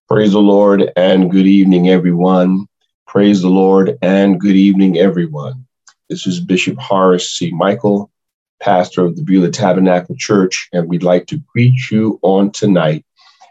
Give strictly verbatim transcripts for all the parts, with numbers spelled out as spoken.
Praise the Lord and good evening, everyone. Praise the Lord and good evening, everyone. This is Bishop Horace C. Michael, pastor of the Beulah Tabernacle Church, and we'd like to greet you on tonight,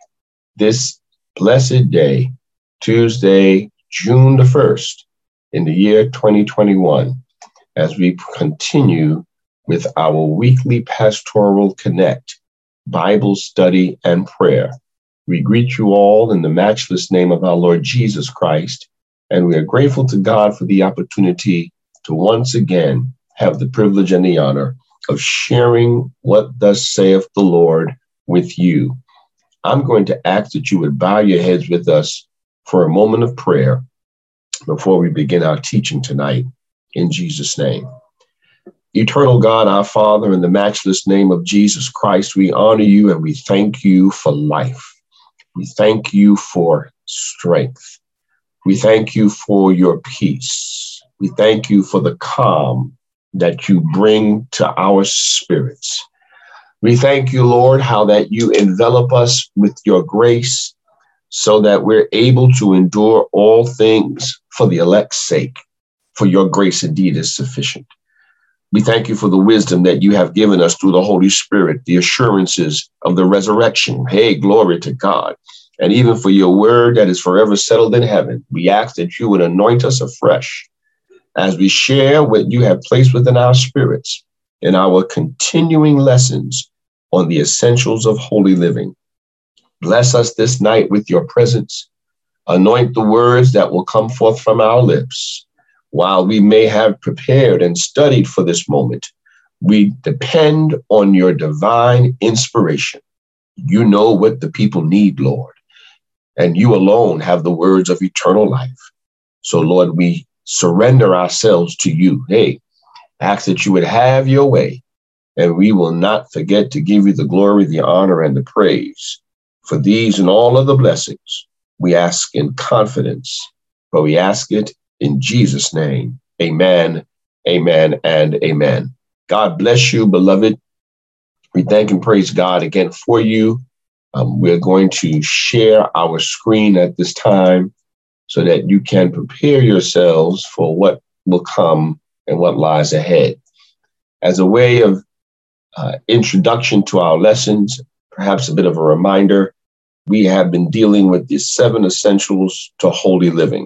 this blessed day, Tuesday, June the first, in the year twenty twenty-one, as we continue with our weekly Pastoral Connect, Bible study and prayer. We greet you all in the matchless name of our Lord Jesus Christ, and we are grateful to God for the opportunity to once again have the privilege and the honor of sharing what thus saith the Lord with you. I'm going to ask that you would bow your heads with us for a moment of prayer before we begin our teaching tonight, in Jesus' name. Eternal God, our Father, in the matchless name of Jesus Christ, we honor you and we thank you for life. We thank you for strength. We thank you for your peace. We thank you for the calm that you bring to our spirits. We thank you, Lord, how that you envelop us with your grace so that we're able to endure all things for the elect's sake, for your grace indeed is sufficient. We thank you for the wisdom that you have given us through the Holy Spirit, the assurances of the resurrection. Hey, glory to God. And even for your word that is forever settled in heaven, we ask that you would anoint us afresh as we share what you have placed within our spirits in our continuing lessons on the essentials of holy living. Bless us this night with your presence. Anoint the words that will come forth from our lips. While we may have prepared and studied for this moment, we depend on your divine inspiration. You know what the people need, Lord, and you alone have the words of eternal life. So, Lord, we surrender ourselves to you. Hey, ask that you would have your way, and we will not forget to give you the glory, the honor, and the praise. For these and all other blessings, we ask in confidence, but we ask it in Jesus' name. Amen, amen, and amen. God bless you, beloved. We thank and praise God again for you. Um, we're going to share our screen at this time so that you can prepare yourselves for what will come and what lies ahead. As a way of uh, introduction to our lessons, perhaps a bit of a reminder, we have been dealing with the seven essentials to holy living.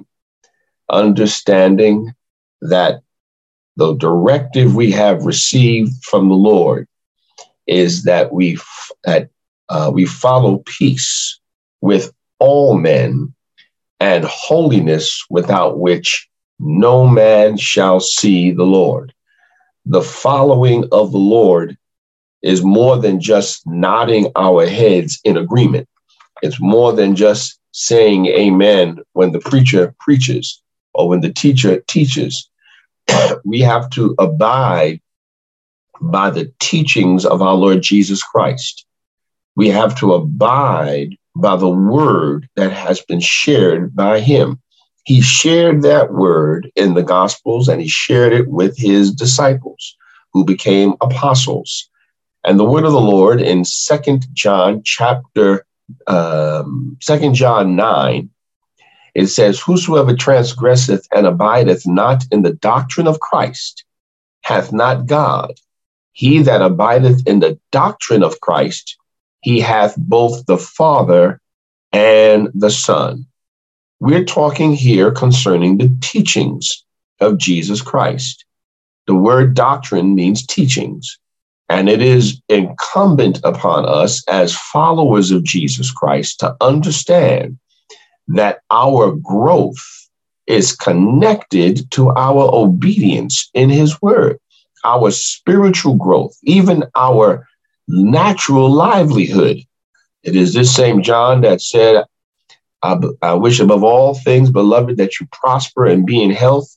Understanding that the directive we have received from the Lord is that we that uh, we follow peace with all men and holiness without which no man shall see the Lord. The following of the Lord is more than just nodding our heads in agreement. It's more than just saying amen when the preacher preaches or when the teacher teaches. We have to abide by the teachings of our Lord Jesus Christ. We have to abide by the word that has been shared by him. He shared that word in the Gospels, and he shared it with his disciples, who became apostles. And the word of the Lord in Second John chapter, um, Second John nine, it says, whosoever transgresseth and abideth not in the doctrine of Christ hath not God. He that abideth in the doctrine of Christ, he hath both the Father and the Son. We're talking here concerning the teachings of Jesus Christ. The word doctrine means teachings, and it is incumbent upon us as followers of Jesus Christ to understand that our growth is connected to our obedience in his word, our spiritual growth, even our natural livelihood. It is this same John that said, I, I wish above all things, beloved, that you prosper and be in health,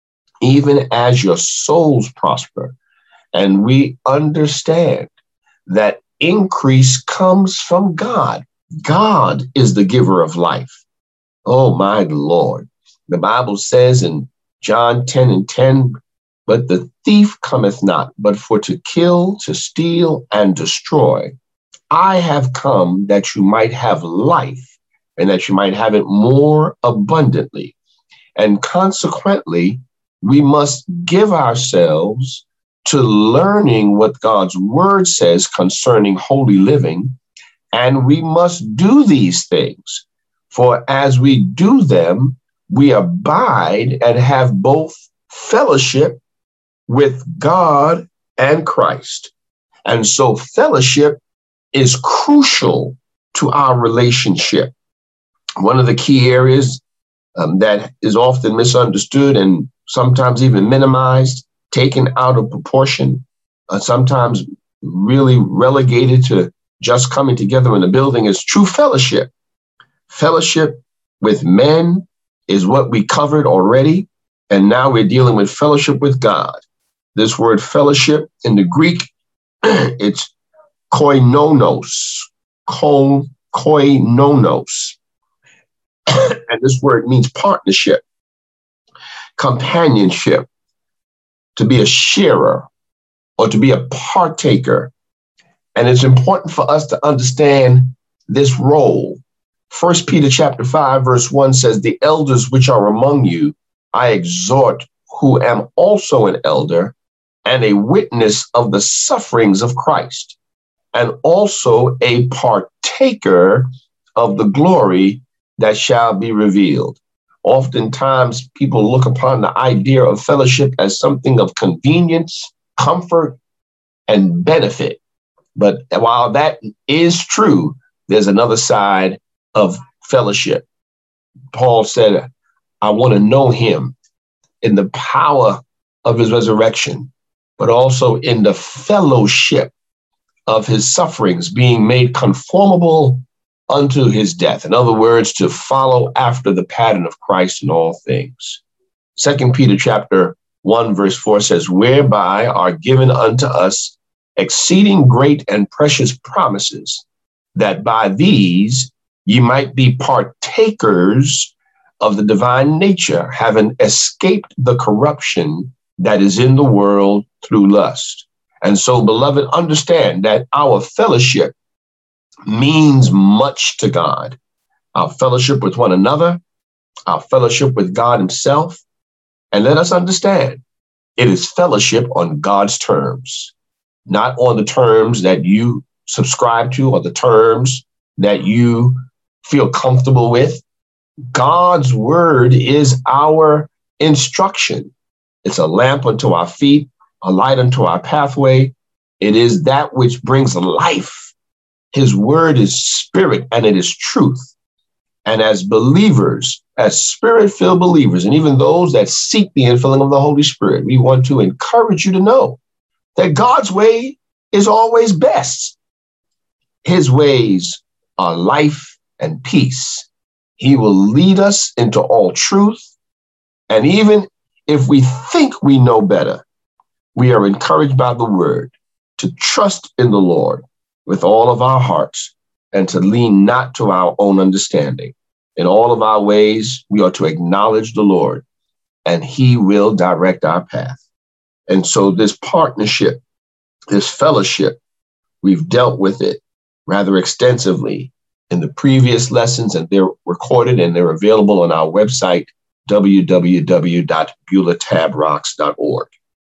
even as your souls prosper. And we understand that increase comes from God. God is the giver of life. Oh, my Lord. The Bible says in John ten and ten, but the thief cometh not, but for to kill, to steal, and destroy. I have come that you might have life and that you might have it more abundantly. And consequently, we must give ourselves to learning what God's word says concerning holy living. And we must do these things. For as we do them, we abide and have both fellowship with God and Christ. And so fellowship is crucial to our relationship. One of the key areas um, that is often misunderstood and sometimes even minimized, taken out of proportion, uh, sometimes really relegated to just coming together in a building is true fellowship. Fellowship with men is what we covered already. And now we're dealing with fellowship with God. This word fellowship in the Greek, it's koinonos, ko, koinonos. And this word means partnership, companionship, to be a sharer or to be a partaker. And it's important for us to understand this role. First Peter chapter five, verse one says, the elders which are among you, I exhort, who am also an elder and a witness of the sufferings of Christ, and also a partaker of the glory that shall be revealed. Oftentimes, people look upon the idea of fellowship as something of convenience, comfort, and benefit. But while that is true, there's another side of fellowship. Paul said, I want to know him in the power of his resurrection, but also in the fellowship of his sufferings, being made conformable unto his death. In other words, to follow after the pattern of Christ in all things. Second Peter chapter one, verse four says, whereby are given unto us exceeding great and precious promises, that by these ye might be partakers of the divine nature, having escaped the corruption that is in the world through lust. And so, beloved, understand that our fellowship means much to God. Our fellowship with one another, our fellowship with God himself. And let us understand, it is fellowship on God's terms, not on the terms that you subscribe to or the terms that you feel comfortable with. God's word is our instruction. It's a lamp unto our feet, a light unto our pathway. It is that which brings life. His word is spirit and it is truth. And as believers, as spirit-filled believers, and even those that seek the infilling of the Holy Spirit, we want to encourage you to know that God's way is always best. His ways are life and peace. He will lead us into all truth. And even if we think we know better, we are encouraged by the word to trust in the Lord with all of our hearts and to lean not to our own understanding. In all of our ways, we are to acknowledge the Lord, and he will direct our path. And so this partnership, this fellowship, we've dealt with it rather extensively in the previous lessons, and they're recorded and they're available on our website, w w w dot beulah tab rocks dot org.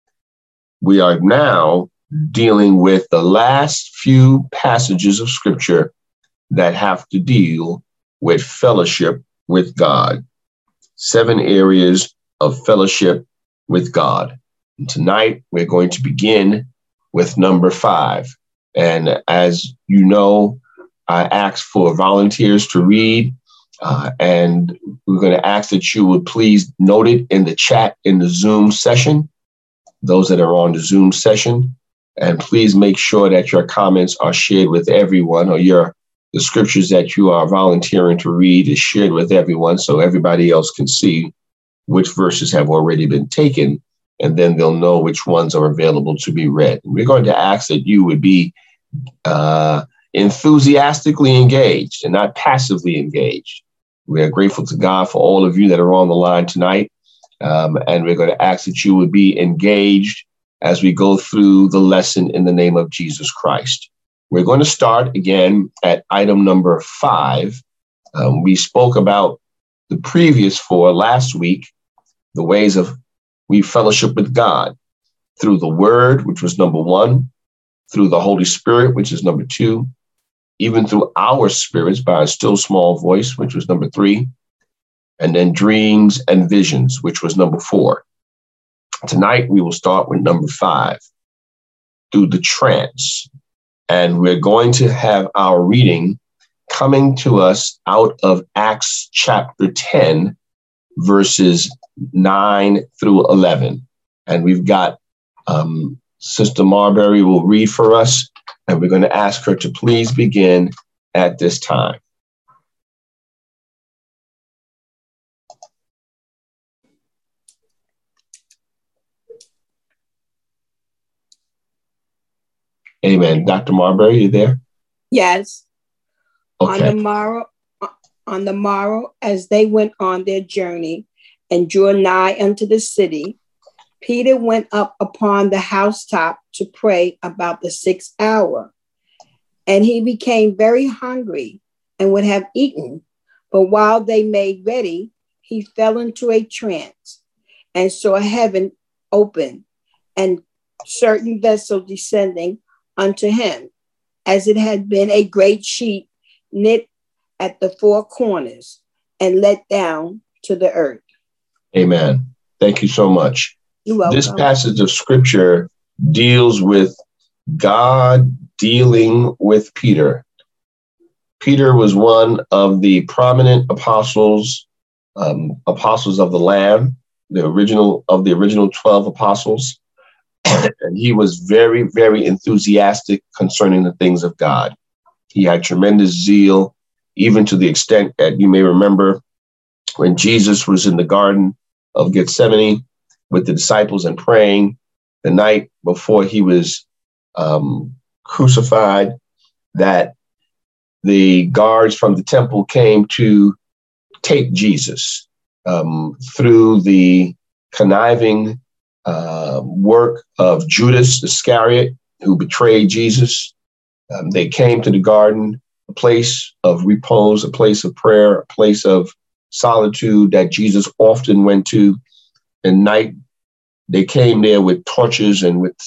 We are now dealing with the last few passages of scripture that have to deal with fellowship with God. Seven areas of fellowship with God. And tonight, we're going to begin with number five. And as you know, I asked for volunteers to read, uh, and we're going to ask that you would please note it in the chat in the Zoom session, those that are on the Zoom session. And please make sure that your comments are shared with everyone, or your the scriptures that you are volunteering to read is shared with everyone so everybody else can see which verses have already been taken, and then they'll know which ones are available to be read. And we're going to ask that you would be uh, enthusiastically engaged and not passively engaged. We are grateful to God for all of you that are on the line tonight, um, and we're going to ask that you would be engaged as we go through the lesson in the name of Jesus Christ. We're going to start again at item number five, Um, we spoke about the previous four last week, the ways of we fellowship with God through the Word, which was number one, through the Holy Spirit, which is number two, even through our spirits by a still small voice, which was number three, and then dreams and visions, which was number four. Tonight, we will start with number five, through the trance. And we're going to have our reading coming to us out of Acts chapter ten, verses nine through eleven. And we've got um, Sister Marbury will read for us, and we're going to ask her to please begin at this time. Amen. Doctor Marbury, you there? Yes. Okay. On the morrow, on the morrow, as they went on their journey and drew nigh unto the city, Peter went up upon the housetop to pray about the sixth hour. And he became very hungry and would have eaten. But while they made ready, he fell into a trance and saw heaven open and certain vessel descending unto him, as it had been a great sheet knit at the four corners and let down to the earth. Amen. Thank you so much. You're welcome. This passage of scripture deals with God dealing with Peter. Peter was one of the prominent apostles, um, apostles of the Lamb, the original of the original twelve apostles. And he was very, very enthusiastic concerning the things of God. He had tremendous zeal, even to the extent that you may remember when Jesus was in the Garden of Gethsemane with the disciples and praying the night before he was um, crucified, that the guards from the temple came to take Jesus um, through the conniving uh, work of Judas Iscariot, who betrayed Jesus. Um, they came to the garden, a place of repose, a place of prayer, a place of solitude that Jesus often went to. At night, they came there with torches and with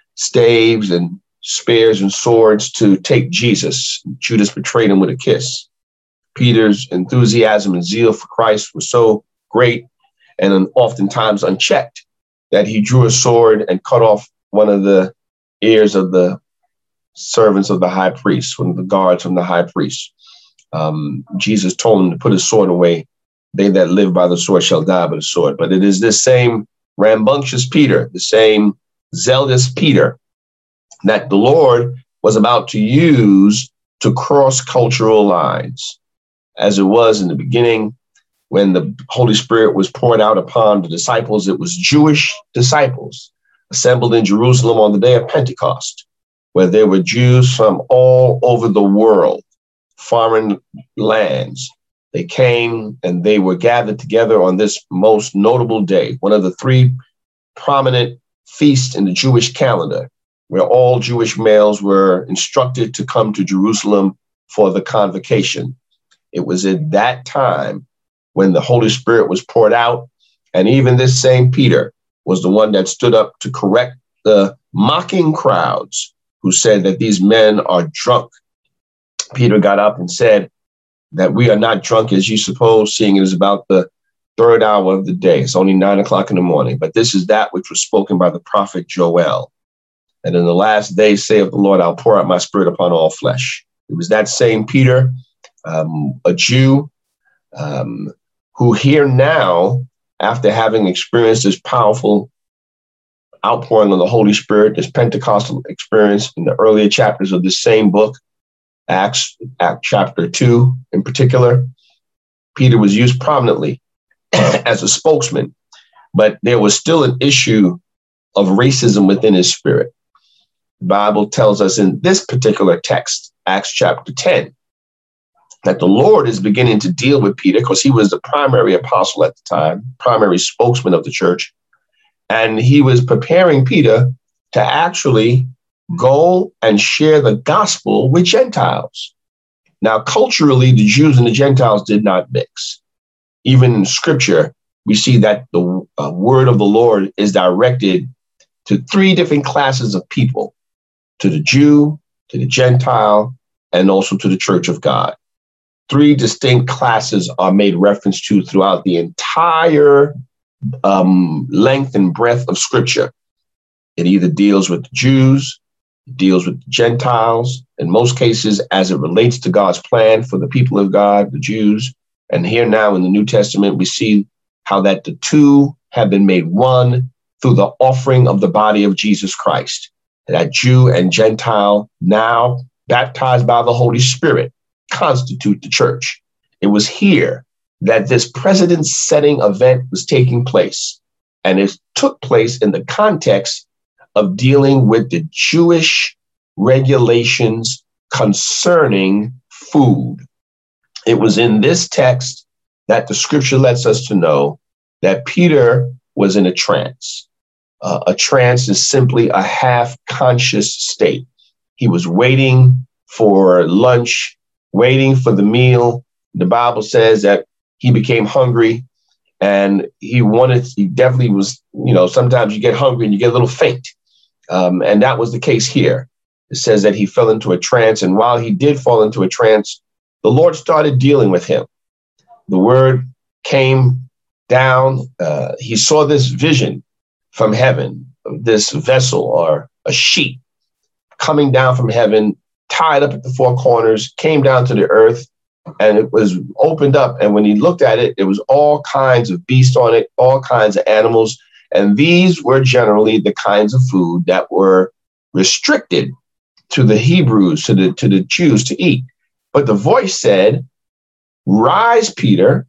staves and spears and swords to take Jesus. Judas betrayed him with a kiss. Peter's enthusiasm and zeal for Christ was so great and oftentimes unchecked that he drew a sword and cut off one of the ears of the servants of the high priest, one of the guards from the high priest. Um, Jesus told him to put his sword away. They that live by the sword shall die by the sword. But it is this same rambunctious Peter, the same zealous Peter, that the Lord was about to use to cross cultural lines, as it was in the beginning when the Holy Spirit was poured out upon the disciples. It was Jewish disciples assembled in Jerusalem on the day of Pentecost, where there were Jews from all over the world, foreign lands. They came and they were gathered together on this most notable day, one of the three prominent feasts in the Jewish calendar, where all Jewish males were instructed to come to Jerusalem for the convocation. It was at that time when the Holy Spirit was poured out, and even this same Peter was the one that stood up to correct the mocking crowds who said that these men are drunk. Peter got up and said that we are not drunk as you suppose, seeing it is about the third hour of the day. It's only nine o'clock in the morning, but this is that which was spoken by the prophet Joel. And in the last days, saith the Lord, I'll pour out my spirit upon all flesh. It was that same Peter, um, a Jew, um, who here now, after having experienced this powerful outpouring of the Holy Spirit, this Pentecostal experience in the earlier chapters of this same book, Acts, Act chapter two in particular, Peter was used prominently as a spokesman, but there was still an issue of racism within his spirit. The Bible tells us in this particular text, Acts chapter ten, that the Lord is beginning to deal with Peter because he was the primary apostle at the time, primary spokesman of the church. And he was preparing Peter to actually go and share the gospel with Gentiles. Now, culturally, the Jews and the Gentiles did not mix. Even in scripture, we see that the uh, word of the Lord is directed to three different classes of people, to the Jew, to the Gentile, and also to the church of God. Three distinct classes are made reference to throughout the entire um, length and breadth of scripture. It either deals with the Jews, deals with the Gentiles, in most cases, as it relates to God's plan for the people of God, the Jews. And here now in the New Testament, we see how that the two have been made one through the offering of the body of Jesus Christ. That Jew and Gentile, now baptized by the Holy Spirit, constitute the church. It was here that this precedent-setting event was taking place. And it took place in the context of dealing with the Jewish regulations concerning food. It was in this text that the scripture lets us to know that Peter was in a trance. Uh, a trance is simply a half-conscious state. He was waiting for lunch, waiting for the meal. The Bible says that he became hungry and he wanted, he definitely was, you know, sometimes you get hungry and you get a little faint. Um, and that was the case here. It says that he fell into a trance. And while he did fall into a trance, the Lord started dealing with him. The word came down. Uh, he saw this vision from heaven, this vessel or a sheet coming down from heaven, tied up at the four corners, came down to the earth, and it was opened up. And when he looked at it, it was all kinds of beasts on it, all kinds of animals. And these were generally the kinds of food that were restricted to the Hebrews, to the, to the Jews to eat. But the voice said, "Rise, Peter,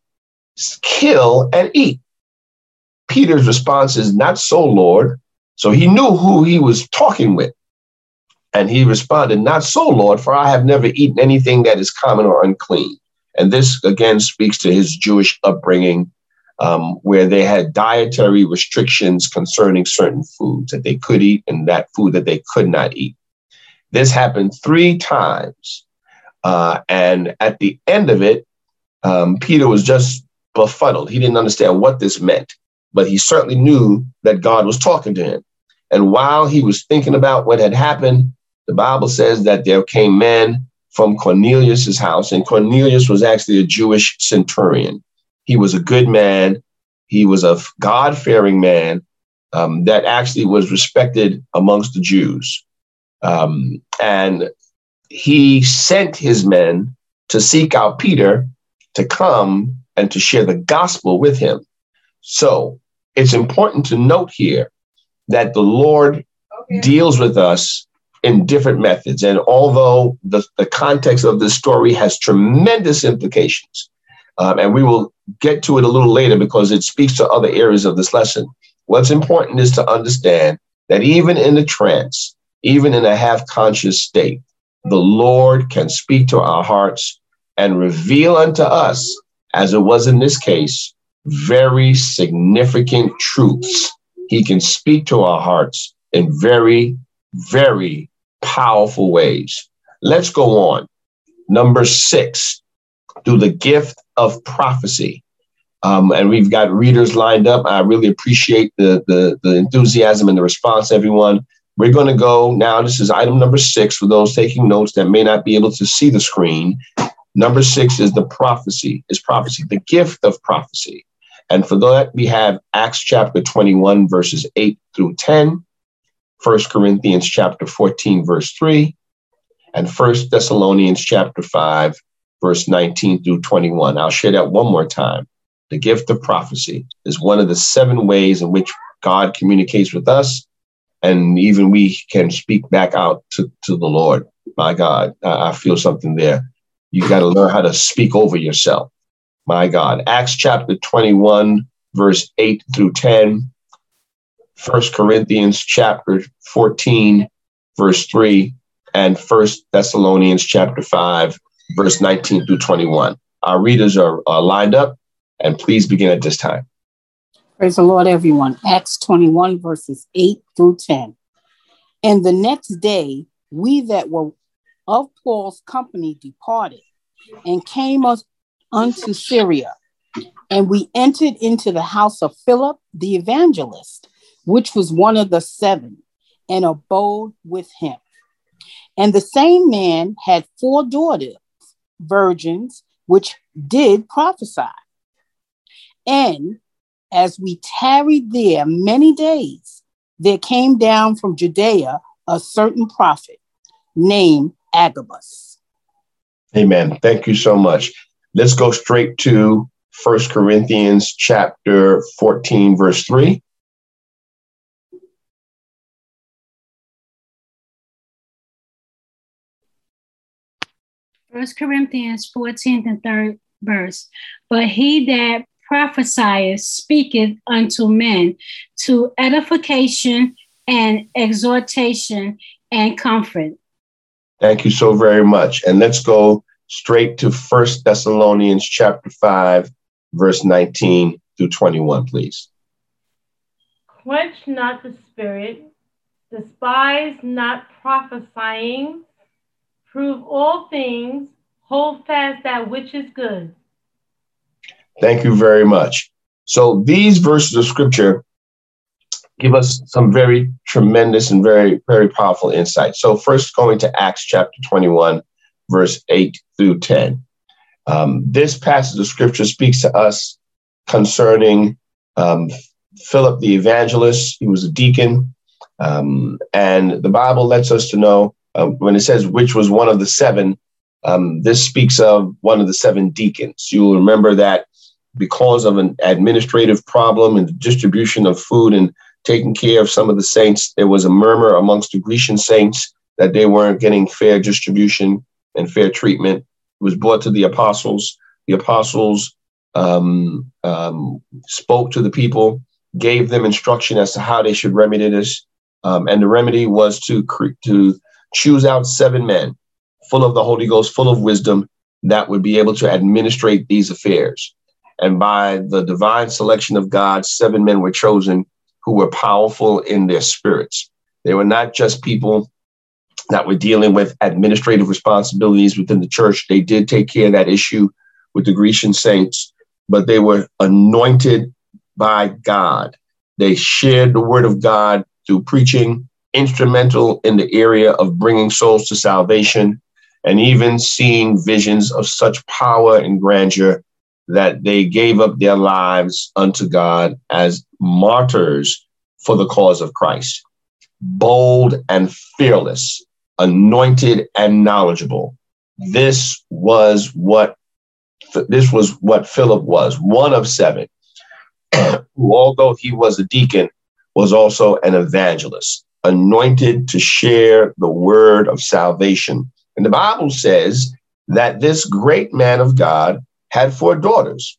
kill and eat." Peter's response is, "Not so, Lord." So he knew who he was talking with. And he responded, "Not so, Lord, for I have never eaten anything that is common or unclean." And this, again, speaks to his Jewish upbringing, um, where they had dietary restrictions concerning certain foods that they could eat and that food that they could not eat. This happened three times. Uh, and at the end of it, um, Peter was just befuddled. He didn't understand what this meant, but he certainly knew that God was talking to him. And while he was thinking about what had happened, the Bible says that there came men from Cornelius's house, and Cornelius was actually a Jewish centurion. He was a good man. He was a God-fearing man um, that actually was respected amongst the Jews. Um, and he sent his men to seek out Peter to come and to share the gospel with him. So it's important to note here that the Lord okay. deals with us in different methods. And although the, the context of this story has tremendous implications, um, and we will get to it a little later because it speaks to other areas of this lesson, what's important is to understand that even in a trance, even in a half-conscious state, the Lord can speak to our hearts and reveal unto us, as it was in this case, very significant truths. He can speak to our hearts in very, very powerful ways. Let's go on. Number six, through the gift of prophecy. Um, and we've got readers lined up. I really appreciate the, the, the enthusiasm and the response, everyone. We're going to go now. This is item number six for those taking notes that may not be able to see the screen. Number six is the prophecy, is prophecy, the gift of prophecy. And for that, we have Acts chapter twenty-one, verses eight through ten, First Corinthians chapter fourteen, verse three, and First Thessalonians chapter five, verse nineteen through twenty-one. I'll share that one more time. The gift of prophecy is one of the seven ways in which God communicates with us, and even we can speak back out to, to the Lord. My God, I, I feel something there. You got to learn how to speak over yourself. My God. Acts chapter twenty-one, verse eight through ten. First Corinthians chapter fourteen, verse three, and First Thessalonians chapter five, verse nineteen through twenty-one. Our readers are, are lined up, and please begin at this time. Praise the Lord, everyone. Acts twenty-one, verses eight through ten. And the next day, we that were of Paul's company departed and came us unto Syria. And we entered into the house of Philip the evangelist, which was one of the seven, and abode with him. And the same man had four daughters, virgins, which did prophesy. And as we tarried there many days, there came down from Judea a certain prophet named Agabus. Amen. Thank you so much. Let's go straight to First Corinthians chapter fourteen, verse three. First Corinthians fourteen and third verse. But he that prophesieth speaketh unto men to edification and exhortation and comfort. Thank you so very much. And let's go straight to First Thessalonians chapter five, verse nineteen through twenty-one, please. Quench not the spirit, despise not prophesying, prove all things, hold fast that which is good. Thank you very much. So these verses of scripture give us some very tremendous and very, very powerful insight. So first going to Acts chapter twenty-one, verse eight through ten. Um, this passage of scripture speaks to us concerning um, Philip the evangelist. He was a deacon. Um, and the Bible lets us to know uh, when it says which was one of the seven, um, this speaks of one of the seven deacons. You will remember that because of an administrative problem in the distribution of food and taking care of some of the saints, there was a murmur amongst the Grecian saints that they weren't getting fair distribution and fair treatment. It was brought to the apostles. The apostles um, um, spoke to the people, gave them instruction as to how they should remedy this. Um, and the remedy was to, cre- to choose out seven men full of the Holy Ghost, full of wisdom, that would be able to administrate these affairs. And by the divine selection of God, seven men were chosen who were powerful in their spirits. They were not just people that were dealing with administrative responsibilities within the church. They did take care of that issue with the Grecian saints, but they were anointed by God. They shared the word of God through preaching, instrumental in the area of bringing souls to salvation, and even seeing visions of such power and grandeur that they gave up their lives unto God as martyrs for the cause of Christ. Bold and fearless, anointed and knowledgeable. This was what this was what Philip was, one of seven, who, although he was a deacon, was also an evangelist, anointed to share the word of salvation. And the Bible says that this great man of God had four daughters,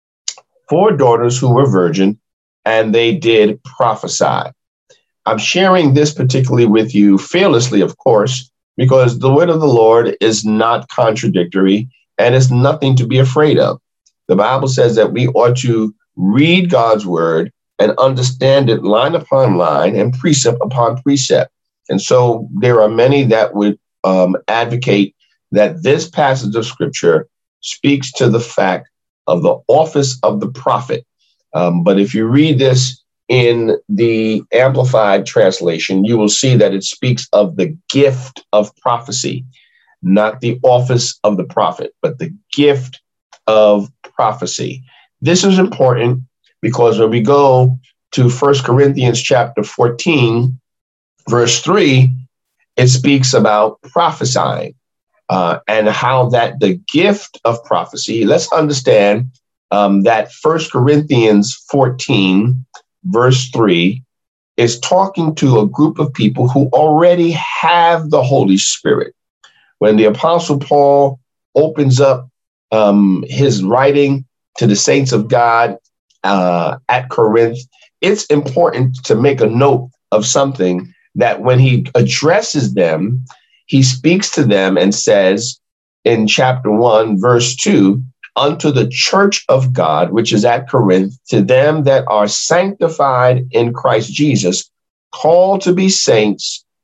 four daughters who were virgin, and they did prophesy. I'm sharing this particularly with you fearlessly, of course, because the word of the Lord is not contradictory and it's nothing to be afraid of. The Bible says that we ought to read God's word and understand it line upon line and precept upon precept. And so there are many that would um, advocate that this passage of scripture speaks to the fact of the office of the prophet. Um, but if you read this in the Amplified translation, you will see that it speaks of the gift of prophecy, not the office of the prophet, but the gift of prophecy. This is important because when we go to First Corinthians chapter fourteen, verse three, it speaks about prophesying. Uh, and how that the gift of prophecy, let's understand um, that First Corinthians fourteen, verse three, is talking to a group of people who already have the Holy Spirit. When the Apostle Paul opens up um, his writing to the saints of God uh, at Corinth, it's important to make a note of something, that when he addresses them, he speaks to them and says in chapter one, verse two, unto the church of God, which is at Corinth, to them that are sanctified in Christ Jesus, called to be saints,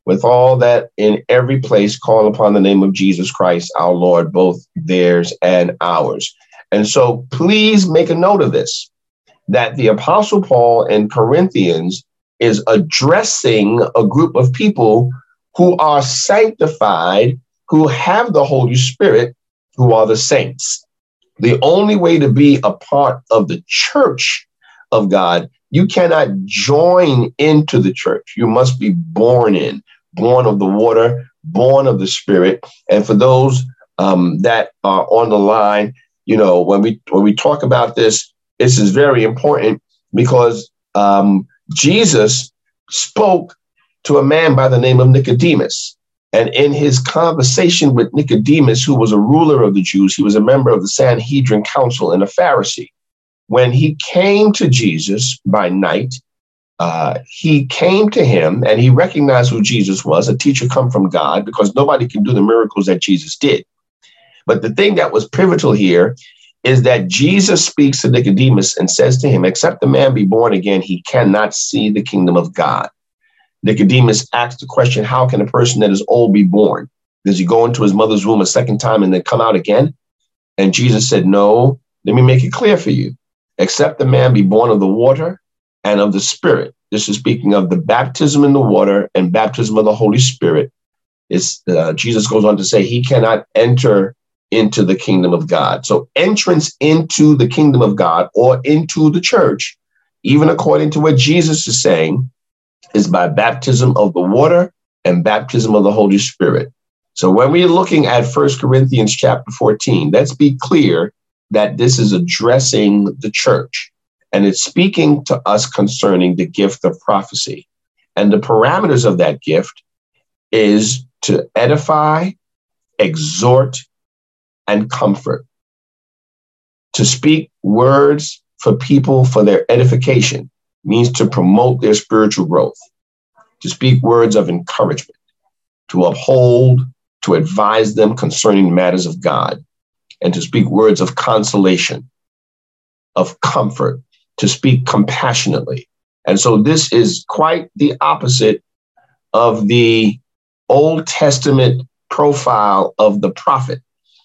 with all that in every place call upon the name of Jesus Christ, our Lord, both theirs and ours. And so please make a note of this, that the Apostle Paul in Corinthians is addressing a group of people who are sanctified, who have the Holy Spirit, who are the saints. The only way to be a part of the church of God, you cannot join into the church. You must be born in, born of the water, born of the Spirit. And for those um, that are on the line, you know, when we when we talk about this, this is very important because um, Jesus spoke to a man by the name of Nicodemus. And in his conversation with Nicodemus, who was a ruler of the Jews, he was a member of the Sanhedrin Council and a Pharisee. When he came to Jesus by night, uh, he came to him and he recognized who Jesus was, a teacher come from God, because nobody can do the miracles that Jesus did. But the thing that was pivotal here is that Jesus speaks to Nicodemus and says to him, except the man be born again, he cannot see the kingdom of God. Nicodemus asked the question, how can a person that is old be born? Does he go into his mother's womb a second time and then come out again? And Jesus said, no, let me make it clear for you. Except the man be born of the water and of the Spirit. This is speaking of the baptism in the water and baptism of the Holy Spirit. It's, uh, Jesus goes on to say he cannot enter into the kingdom of God. So entrance into the kingdom of God or into the church, even according to what Jesus is saying, is by baptism of the water and baptism of the Holy Spirit. So when we're looking at First Corinthians chapter fourteen, let's be clear that this is addressing the church and it's speaking to us concerning the gift of prophecy. And the parameters of that gift is to edify, exhort, and comfort, to speak words for people for their edification, means to promote their spiritual growth, to speak words of encouragement, to uphold, to advise them concerning matters of God, and to speak words of consolation, of comfort, to speak compassionately. And so this is quite the opposite of the Old Testament profile of the prophet.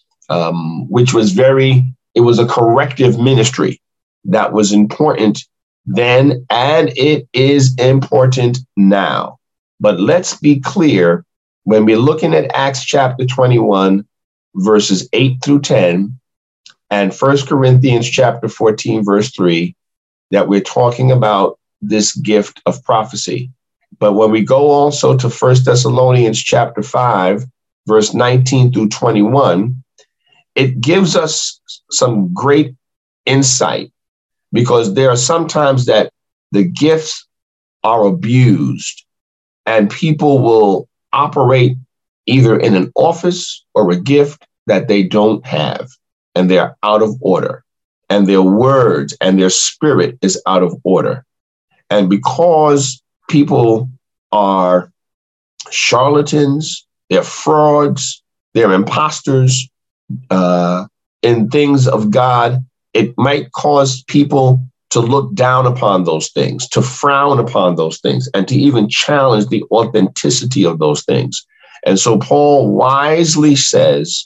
Um, which was very, it was a corrective ministry that was important then, and it is important now. But let's be clear, when we're looking at Acts chapter twenty-one, verses eight through ten, and First Corinthians chapter fourteen, verse three, that we're talking about this gift of prophecy. But when we go also to First Thessalonians chapter five, verse nineteen through twenty-one, it gives us some great insight, because there are sometimes that the gifts are abused and people will operate either in an office or a gift that they don't have, and they're out of order, and their words and their spirit is out of order. And because people are charlatans, they're frauds, they're imposters, Uh, in things of God, it might cause people to look down upon those things, to frown upon those things, and to even challenge the authenticity of those things. And so Paul wisely says,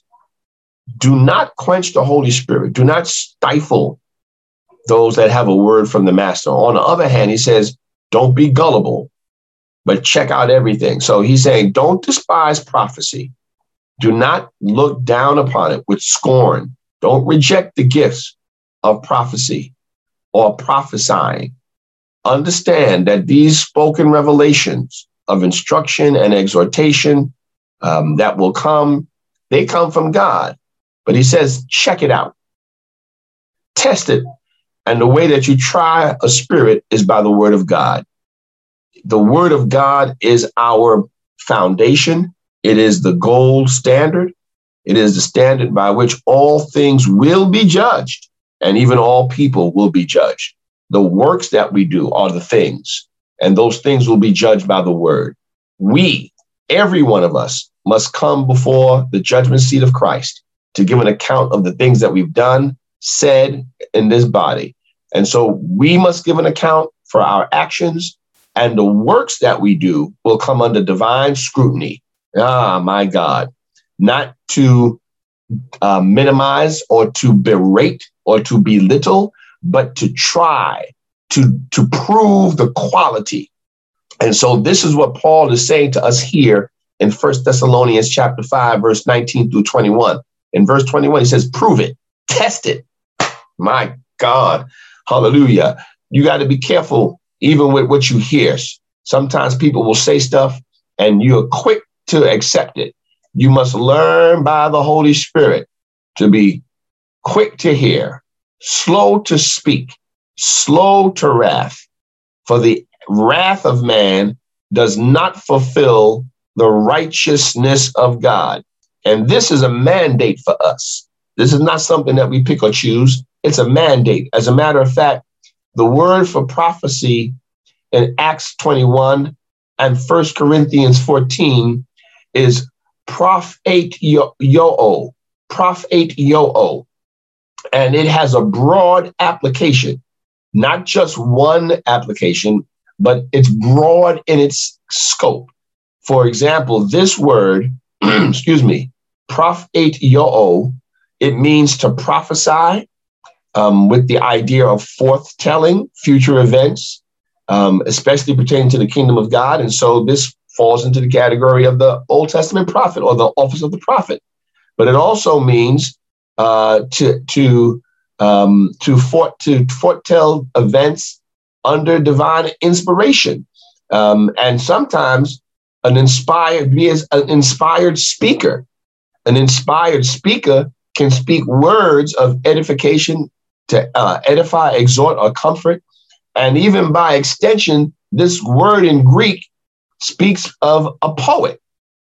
do not quench the Holy Spirit. Do not stifle those that have a word from the master. On the other hand, he says, don't be gullible, but check out everything. So he's saying, don't despise prophecy. Do not look down upon it with scorn. Don't reject the gifts of prophecy or prophesying. Understand that these spoken revelations of instruction and exhortation um, that will come, they come from God. But he says, check it out. Test it. And the way that you try a spirit is by the word of God. The word of God is our foundation. It is the gold standard. It is the standard by which all things will be judged, and even all people will be judged. The works that we do are the things, and those things will be judged by the word. We, every one of us, must come before the judgment seat of Christ to give an account of the things that we've done, said in this body. And so we must give an account for our actions, and the works that we do will come under divine scrutiny. Ah, my God, not to uh, minimize or to berate or to belittle, but to try to, to prove the quality. And so this is what Paul is saying to us here in First Thessalonians chapter five, verse nineteen through twenty-one. In verse twenty-one, he says, prove it, test it. My God, hallelujah. You got to be careful even with what you hear. Sometimes people will say stuff and you're quick to accept it. You must learn by the Holy Spirit to be quick to hear, slow to speak, slow to wrath. For the wrath of man does not fulfill the righteousness of God. And this is a mandate for us. This is not something that we pick or choose. It's a mandate. As a matter of fact, the word for prophecy in Acts twenty-one and First Corinthians fourteen is prophet yo'o, prophet yo'o. And it has a broad application, not just one application, but it's broad in its scope. For example, this word, excuse me, prophet yo'o, it means to prophesy um, with the idea of forthtelling future events, um, especially pertaining to the kingdom of God. And so this falls into the category of the Old Testament prophet or the office of the prophet. But it also means uh, to to um, to fort to foretell events under divine inspiration, um, and sometimes an inspired be as an inspired speaker. An inspired speaker can speak words of edification to uh, edify, exhort, or comfort, and even by extension, this word in Greek speaks of a poet.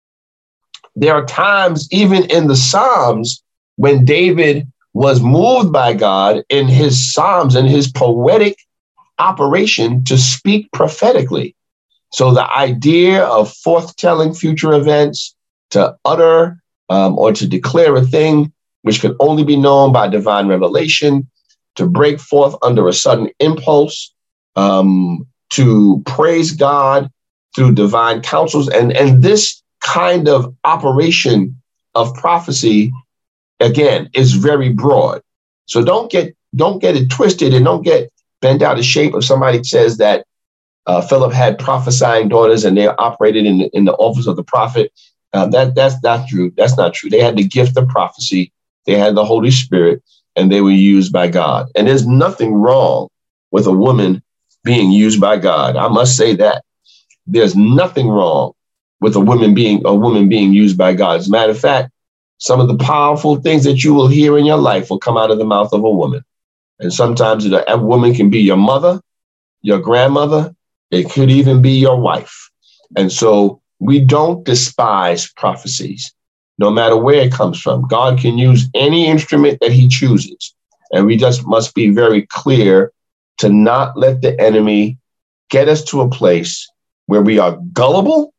There are times, even in the Psalms, when David was moved by God in his Psalms and his poetic operation to speak prophetically. So the idea of forthtelling future events, to utter um, or to declare a thing which can only be known by divine revelation, to break forth under a sudden impulse, um, to praise God through divine counsels. And, and this kind of operation of prophecy, again, is very broad. So don't get don't get it twisted and don't get bent out of shape if somebody says that uh, Philip had prophesying daughters and they operated in the, in the office of the prophet. Uh, that that's not true. That's not true. They had the gift of prophecy. They had the Holy Spirit, and they were used by God. And there's nothing wrong with a woman being used by God. I must say that. There's nothing wrong with a woman being a woman being used by God. As a matter of fact, some of the powerful things that you will hear in your life will come out of the mouth of a woman. And sometimes a woman can be your mother, your grandmother. It could even be your wife. And so we don't despise prophecies, no matter where it comes from. God can use any instrument that he chooses. And we just must be very clear to not let the enemy get us to a place where we are gullible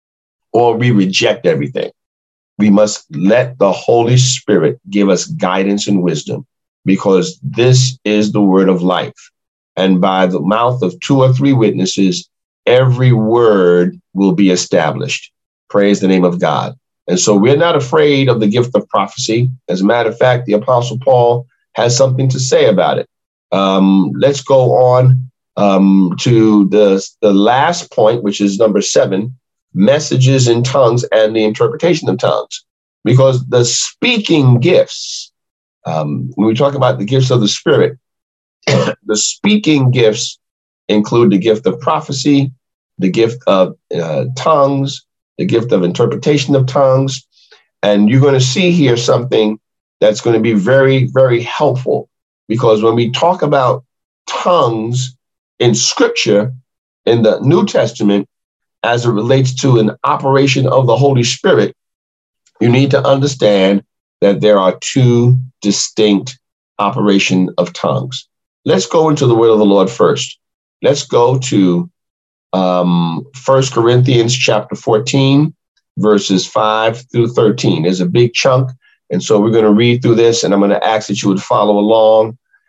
or we reject everything. We must let the Holy Spirit give us guidance and wisdom, because this is the word of life. And by the mouth of two or three witnesses, every word will be established. Praise the name of God. And so we're not afraid of the gift of prophecy. As a matter of fact, the Apostle Paul has something to say about it. Um, let's go on um, to the, the last point, which is number seven, messages in tongues and the interpretation of tongues. Because the speaking gifts, um, when we talk about the gifts of the Spirit, the speaking gifts include the gift of prophecy, the gift of uh, tongues, the gift of interpretation of tongues. And you're going to see here something that's going to be very, very helpful, because when we talk about tongues in Scripture, in the New Testament, as it relates to an operation of the Holy Spirit, you need to understand that there are two distinct operations of tongues. Let's go into the word of the Lord first. Let's go to um, First Corinthians chapter fourteen, verses five through thirteen. There's a big chunk. And so we're going to read through this, and I'm going to ask that you would follow along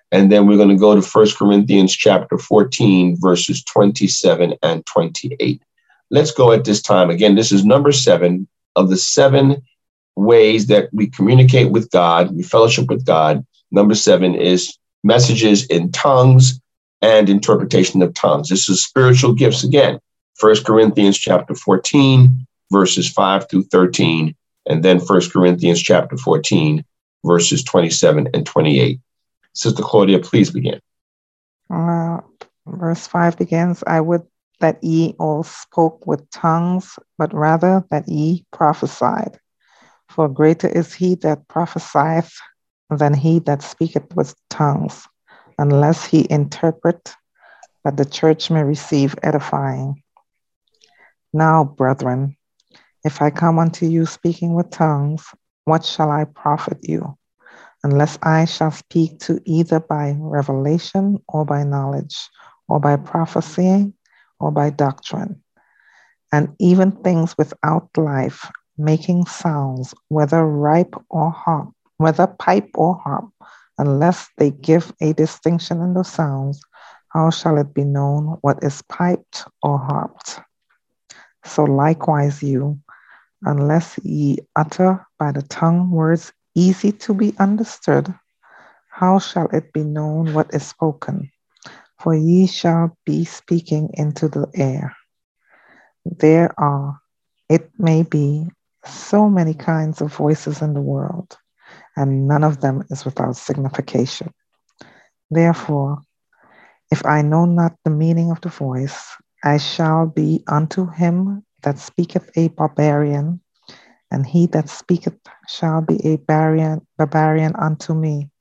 And then we're going to go to First Corinthians chapter fourteen, verses twenty-seven and twenty-eight. Let's go at this time. Again, this is number seven of the seven ways that we communicate with God, we fellowship with God. Number seven is messages in tongues and interpretation of tongues. This is spiritual gifts again. First Corinthians chapter fourteen, verses five through thirteen, and then First Corinthians chapter fourteen, verses twenty-seven and twenty-eight. Sister Claudia, please begin. Uh, verse five begins, I would that ye all spoke with tongues, but rather that ye prophesied. For greater is he that prophesieth than he that speaketh with tongues, unless he interpret, that the church may receive edifying. Now, brethren, if I come unto you speaking with tongues, what shall I profit you, unless I shall speak to either by revelation or by knowledge, or by prophesying, or by doctrine, and even things without life, making sounds, whether ripe or harp, whether pipe or harp, unless they give a distinction in the sounds, how shall it be known what is piped or harped? So likewise you, unless ye utter by the tongue words easy to be understood, how shall it be known what is spoken? For ye shall be speaking into the air. There are, it may be, so many kinds of voices in the world, and none of them is without signification. Therefore, if I know not the meaning of the voice, I shall be unto him that speaketh a barbarian, and he that speaketh shall be a barbarian, barbarian unto me.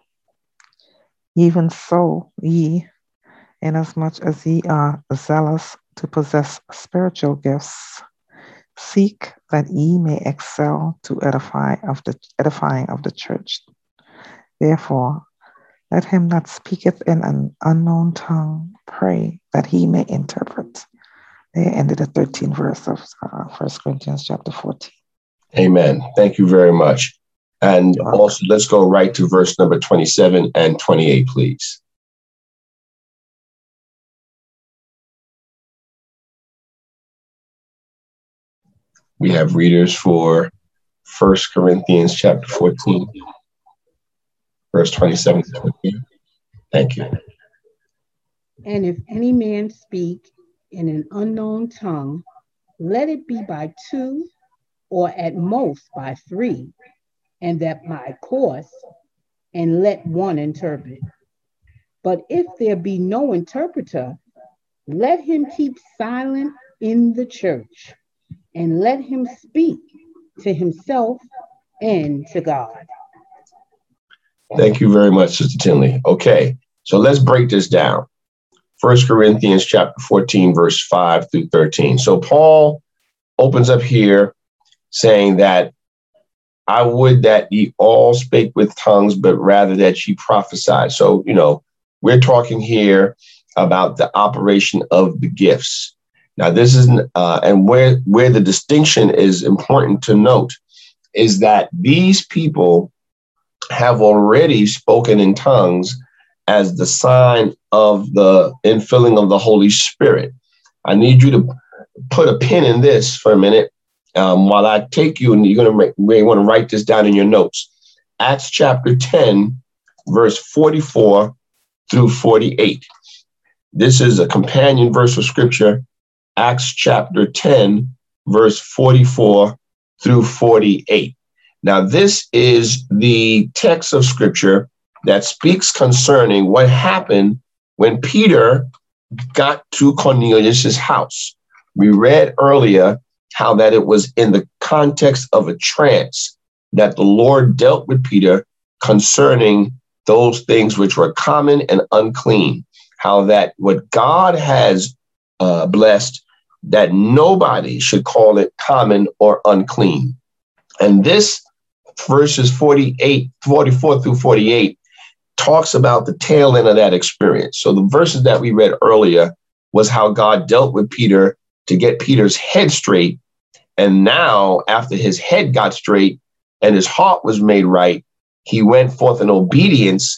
Even so, ye, inasmuch as ye are zealous to possess spiritual gifts, seek that ye may excel to edify of the edifying of the church. Therefore, let him that speaketh in an unknown tongue pray that he may interpret. They ended the thirteenth verse of uh, First Corinthians chapter fourteen. Amen. Thank you very much. And also, let's go right to verse number twenty-seven and twenty-eight, please. We have readers for First Corinthians chapter fourteen, verse twenty-seven to twenty-eight. Thank you. And if any man speak in an unknown tongue, let it be by two, or at most by three, and that by course, and let one interpret. But if there be no interpreter, let him keep silent in the church, and let him speak to himself and to God. Thank you very much, Sister Tinley. Okay, so let's break this down. First Corinthians chapter fourteen, verse five through thirteen. So Paul opens up here saying that I would that ye all spake with tongues, but rather that ye prophesy. So, you know, we're talking here about the operation of the gifts. Now, this is, uh, and where, where the distinction is important to note is that these people have already spoken in tongues as the sign of the infilling of the Holy Spirit. I need you to put a pin in this for a minute um, while I take you, and you're going to may want to write this down in your notes. Acts chapter ten, verse forty-four through forty-eight. This is a companion verse of scripture. Acts chapter ten, verse forty-four through forty-eight. Now, this is the text of scripture that speaks concerning what happened when Peter got to Cornelius' house. We read earlier how that it was in the context of a trance that the Lord dealt with Peter concerning those things which were common and unclean, how that what God has uh, blessed, that nobody should call it common or unclean. And this verses forty-eight, forty-four through forty-eight talks about the tail end of that experience. So the verses that we read earlier was how God dealt with Peter to get Peter's head straight. And now, after his head got straight and his heart was made right, he went forth in obedience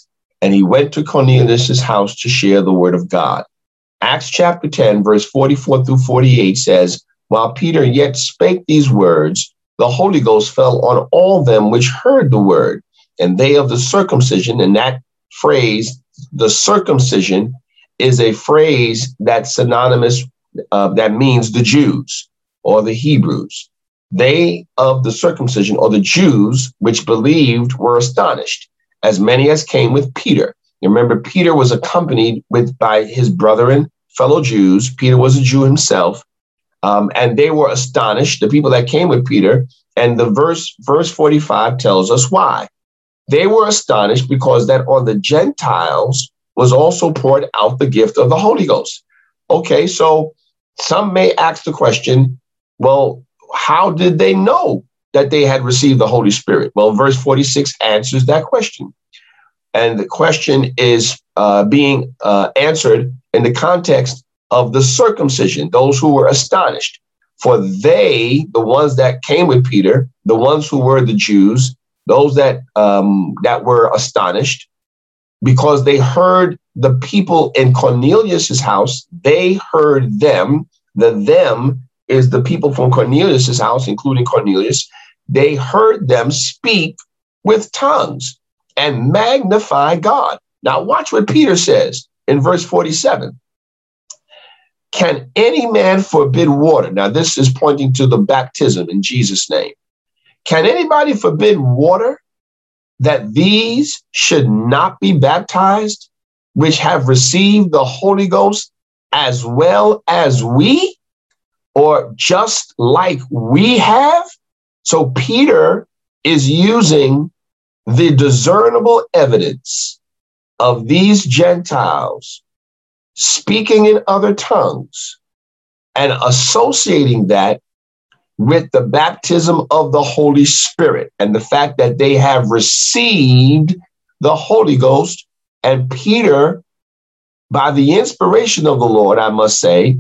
and he went to Cornelius' house to share the word of God. Acts chapter ten, verse forty-four through forty-eight says, while Peter yet spake these words, the Holy Ghost fell on all them which heard the word, and they of the circumcision. And that phrase, the circumcision, is a phrase that's synonymous, uh, that means the Jews or the Hebrews. They of the circumcision, or the Jews, which believed, were astonished, as many as came with Peter. You remember, Peter was accompanied with by his brethren, fellow Jews. Peter was a Jew himself, um, and they were astonished, the people that came with Peter. And the verse, verse forty-five tells us why. They were astonished because that on the Gentiles was also poured out the gift of the Holy Ghost. Okay, so some may ask the question, well, how did they know that they had received the Holy Spirit? Well, verse forty-six answers that question. And the question is uh, being uh, answered in the context of the circumcision, those who were astonished. For they, the ones that came with Peter, the ones who were the Jews, those that um, that were astonished, because they heard the people in Cornelius's house, they heard them. The them is the people from Cornelius's house, including Cornelius. They heard them speak with tongues and magnify God. Now watch what Peter says in verse forty-seven. Can any man forbid water? Now this is pointing to the baptism in Jesus' name. Can anybody forbid water that these should not be baptized, which have received the Holy Ghost as well as we, or just like we have? So Peter is using the discernible evidence of these Gentiles speaking in other tongues and associating that with the baptism of the Holy Spirit and the fact that they have received the Holy Ghost. And Peter, by the inspiration of the Lord, I must say,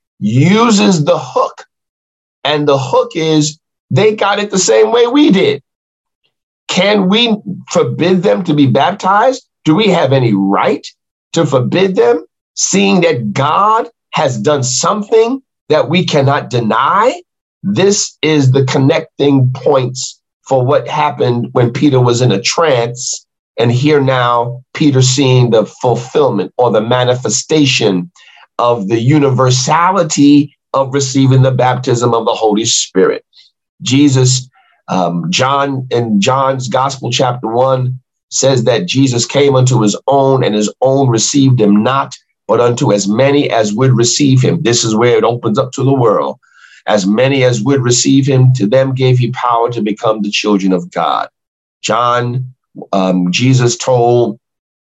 uses the hook. And the hook is they got it the same way we did. Can we forbid them to be baptized? Do we have any right to forbid them, seeing that God has done something that we cannot deny? This is the connecting points for what happened when Peter was in a trance. And here now, Peter seeing the fulfillment or the manifestation of the universality of receiving the baptism of the Holy Spirit. Jesus, um, John, in John's Gospel, chapter one, says that Jesus came unto his own, and his own received him not, but unto as many as would receive him. This is where it opens up to the world. As many as would receive him, to them gave he power to become the children of God. John, um, Jesus told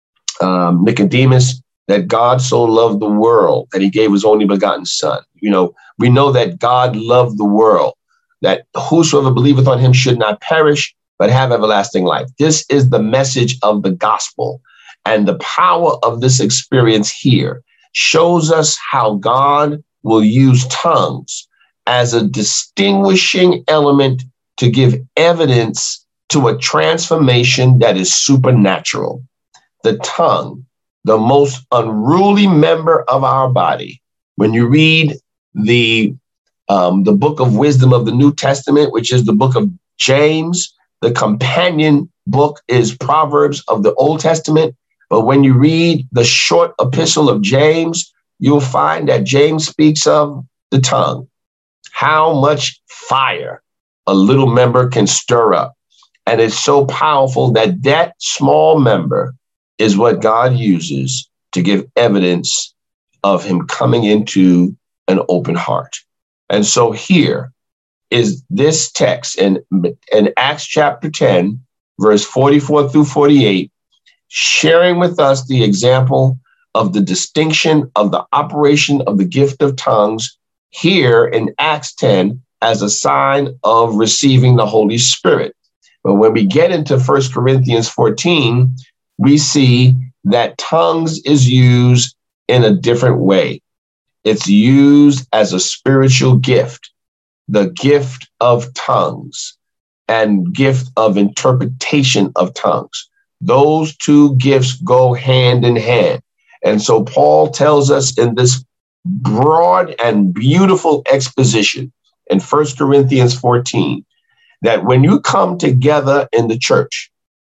um, Nicodemus that God so loved the world that he gave his only begotten son. You know, we know that God loved the world, that whosoever believeth on him should not perish, but have everlasting life. This is the message of the gospel. And the power of this experience here shows us how God will use tongues as a distinguishing element to give evidence to a transformation that is supernatural. The tongue, the most unruly member of our body. When you read the, um, the book of wisdom of the New Testament, which is the book of James, the companion book is Proverbs of the Old Testament. But when you read the short epistle of James, you'll find that James speaks of the tongue, how much fire a little member can stir up. And it's so powerful that that small member is what God uses to give evidence of him coming into an open heart. And so here is this text in, in Acts chapter ten, verse forty-four through forty-eight, sharing with us the example of the distinction of the operation of the gift of tongues here in Acts ten as a sign of receiving the Holy Spirit. But when we get into First Corinthians fourteen, we see that tongues is used in a different way. It's used as a spiritual gift, the gift of tongues and gift of interpretation of tongues. Those two gifts go hand in hand. And so Paul tells us in this broad and beautiful exposition in First Corinthians fourteen that when you come together in the church,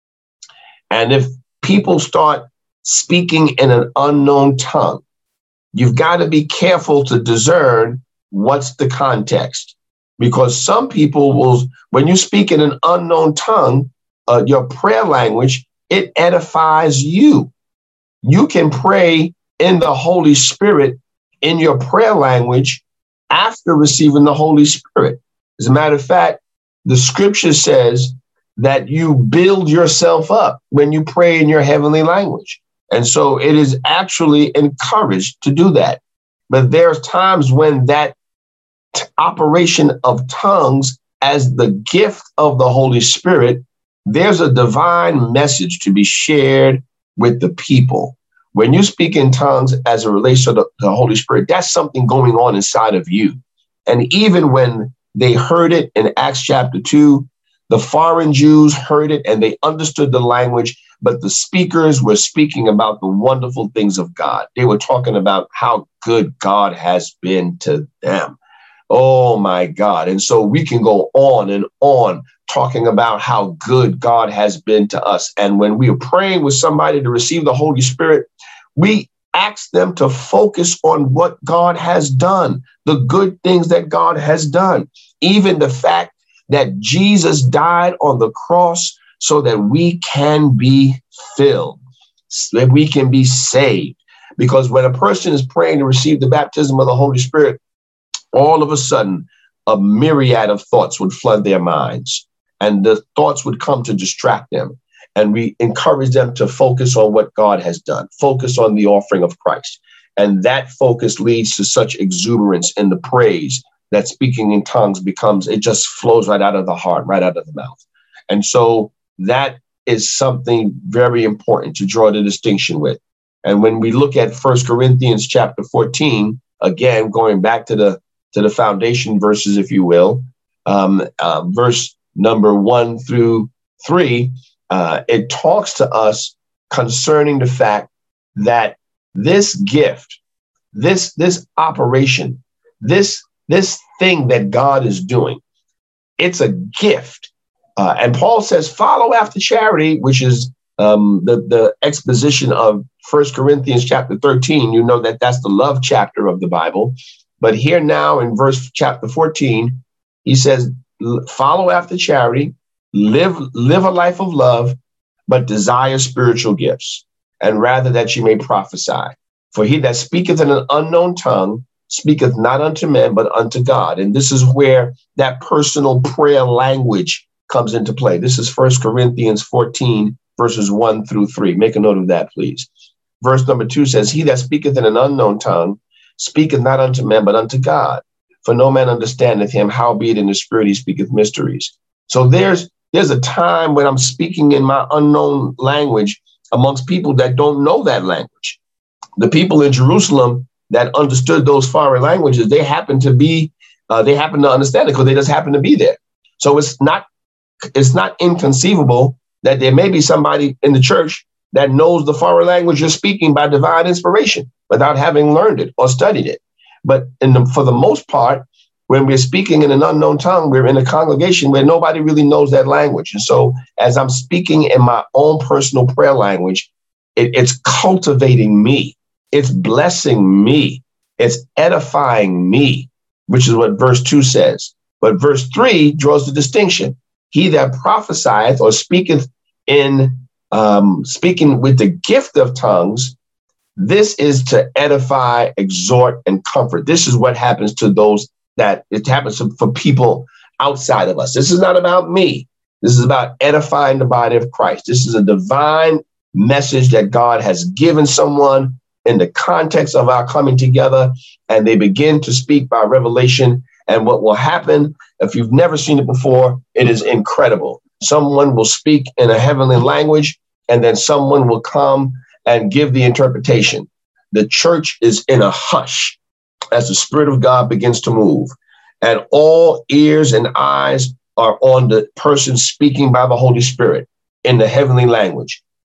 and if people start speaking in an unknown tongue, you've got to be careful to discern what's the context. Because some people will, when you speak in an unknown tongue, uh, your prayer language, it edifies you. You can pray in the Holy Spirit in your prayer language after receiving the Holy Spirit. As a matter of fact, the scripture says that you build yourself up when you pray in your heavenly language. And so it is actually encouraged to do that. But there's times when that t- operation of tongues as the gift of the Holy Spirit, there's a divine message to be shared with the people. When you speak in tongues as it relates to the, the Holy Spirit, that's something going on inside of you. And even when they heard it in Acts chapter two, the foreign Jews heard it and they understood the language, but the speakers were speaking about the wonderful things of God. They were talking about how good God has been to them. Oh, my God. And so we can go on and on talking about how good God has been to us. And when we are praying with somebody to receive the Holy Spirit, we ask them to focus on what God has done, the good things that God has done, even the fact that Jesus died on the cross so that we can be filled, so that we can be saved. Because when a person is praying to receive the baptism of the Holy Spirit, all of a sudden, a myriad of thoughts would flood their minds, and the thoughts would come to distract them. And we encourage them to focus on what God has done, focus on the offering of Christ. And that focus leads to such exuberance in the praise that speaking in tongues becomes, it just flows right out of the heart, right out of the mouth. And so that is something very important to draw the distinction with. And when we look at First Corinthians chapter fourteen, again, going back to the to the foundation verses, if you will, um, uh, verse number one through three, uh, it talks to us concerning the fact that this gift, this, this operation, this, this thing that God is doing, it's a gift. Uh, and Paul says, follow after charity, which is um, the, the exposition of First Corinthians chapter thirteen. You know that that's the love chapter of the Bible. But here now in verse chapter fourteen, he says, follow after charity, live, live a life of love, but desire spiritual gifts, and rather that you may prophesy. For he that speaketh in an unknown tongue speaketh not unto men, but unto God. And this is where that personal prayer language comes into play. This is First Corinthians fourteen, verses one through three. Make a note of that, please. Verse number two says, he that speaketh in an unknown tongue speaketh not unto men, but unto God. For no man understandeth him, howbeit in the spirit he speaketh mysteries. So there's there's a time when I'm speaking in my unknown language amongst people that don't know that language. The people in Jerusalem that understood those foreign languages, they happen to be, uh, they happen to understand it because they just happen to be there. So it's not, it's not inconceivable that there may be somebody in the church that knows the foreign language you're speaking by divine inspiration without having learned it or studied it. But in the, for the most part, when we're speaking in an unknown tongue, we're in a congregation where nobody really knows that language. And so as I'm speaking in my own personal prayer language, it, it's cultivating me. It's blessing me. It's edifying me, which is what verse two says. But verse three draws the distinction. He that prophesieth or speaketh in Um, speaking with the gift of tongues, this is to edify, exhort, and comfort. This is what happens to those that it happens to, for people outside of us. This is not about me. This is about edifying the body of Christ. This is a divine message that God has given someone in the context of our coming together, and they begin to speak by revelation. And what will happen, if you've never seen it before, it is incredible. Someone will speak in a heavenly language, and then someone will come and give the interpretation. The church is in a hush as the Spirit of God begins to move, and all ears and eyes are on the person speaking by the Holy Spirit in the heavenly language.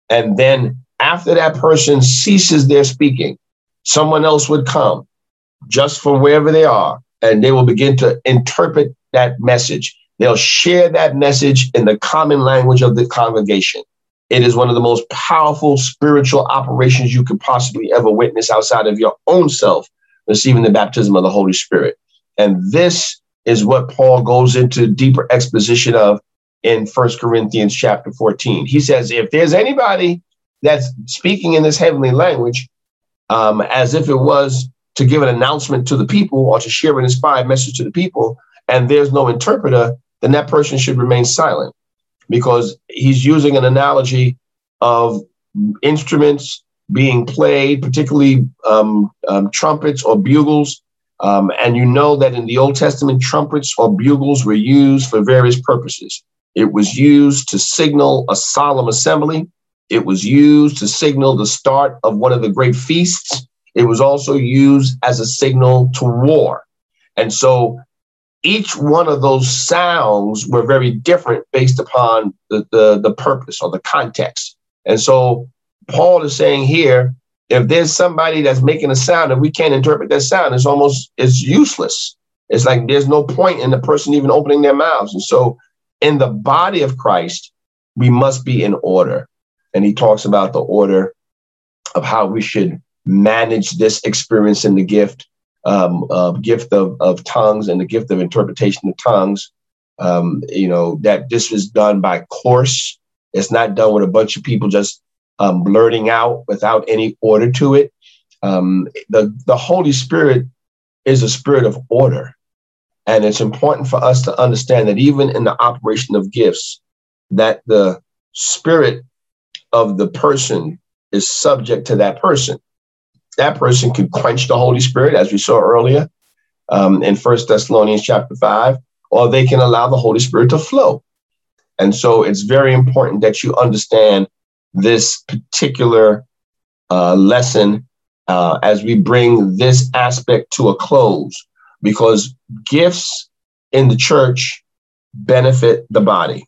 And then after that person ceases their speaking, someone else would come just from wherever they are, and they will begin to interpret that message. They'll share that message in the common language of the congregation. It is one of the most powerful spiritual operations you could possibly ever witness outside of your own self receiving the baptism of the Holy Spirit. And this is what Paul goes into deeper exposition of in First Corinthians chapter fourteen. He says, if there's anybody that's speaking in this heavenly language, um, as if it was to give an announcement to the people or to share an inspired message to the people, and there's no interpreter, then that person should remain silent, because he's using an analogy of instruments being played, particularly um, um, trumpets or bugles. Um, and you know that in the Old Testament, trumpets or bugles were used for various purposes. It was used to signal a solemn assembly. It was used to signal the start of one of the great feasts. It was also used as a signal to war. And so each one of those sounds were very different based upon the, the, the purpose or the context. And so Paul is saying here, if there's somebody that's making a sound and we can't interpret that sound, it's almost, it's useless. It's like there's no point in the person even opening their mouths. And so in the body of Christ, we must be in order. And he talks about the order of how we should manage this experience in the gift, um, uh, gift of, of tongues and the gift of interpretation of tongues. Um, you know, that this is done by course. It's not done with a bunch of people just um, blurting out without any order to it. Um, the, the Holy Spirit is a spirit of order. And it's important for us to understand that even in the operation of gifts, that the spirit of the person is subject to that person. That person could quench the Holy Spirit, as we saw earlier um, in First Thessalonians chapter five, or they can allow the Holy Spirit to flow. And so it's very important that you understand this particular uh, lesson uh, as we bring this aspect to a close, because gifts in the church benefit the body.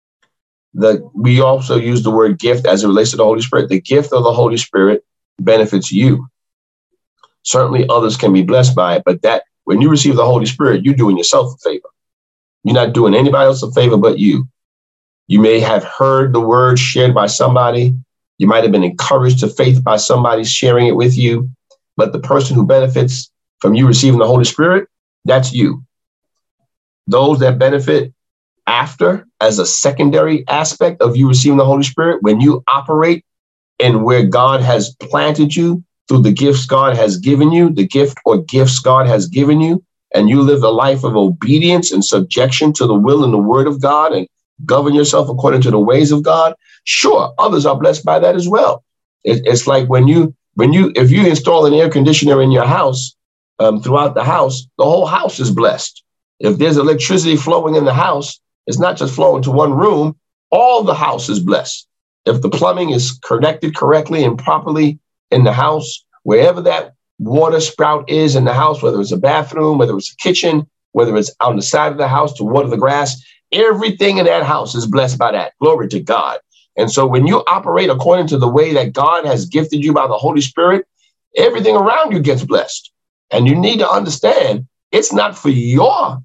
The, we also use the word gift as it relates to the Holy Spirit. The gift of the Holy Spirit benefits you. Certainly others can be blessed by it, but that when you receive the Holy Spirit, you're doing yourself a favor. You're not doing anybody else a favor but you. You may have heard the word shared by somebody. You might have been encouraged to faith by somebody sharing it with you, but the person who benefits from you receiving the Holy Spirit, that's you. Those that benefit after, as a secondary aspect of you receiving the Holy Spirit, when you operate in where God has planted you through the gifts God has given you, the gift or gifts God has given you, and you live a life of obedience and subjection to the will and the word of God and govern yourself according to the ways of God, sure, others are blessed by that as well. It, it's like when you, when you, if you install an air conditioner in your house, um, throughout the house, the whole house is blessed. If there's electricity flowing in the house, it's not just flowing to one room, all the house is blessed. If the plumbing is connected correctly and properly in the house, wherever that water sprout is in the house, whether it's a bathroom, whether it's a kitchen, whether it's on the side of the house to water the grass, everything in that house is blessed by that. Glory to God. And so when you operate according to the way that God has gifted you by the Holy Spirit, everything around you gets blessed. And you need to understand, it's not for your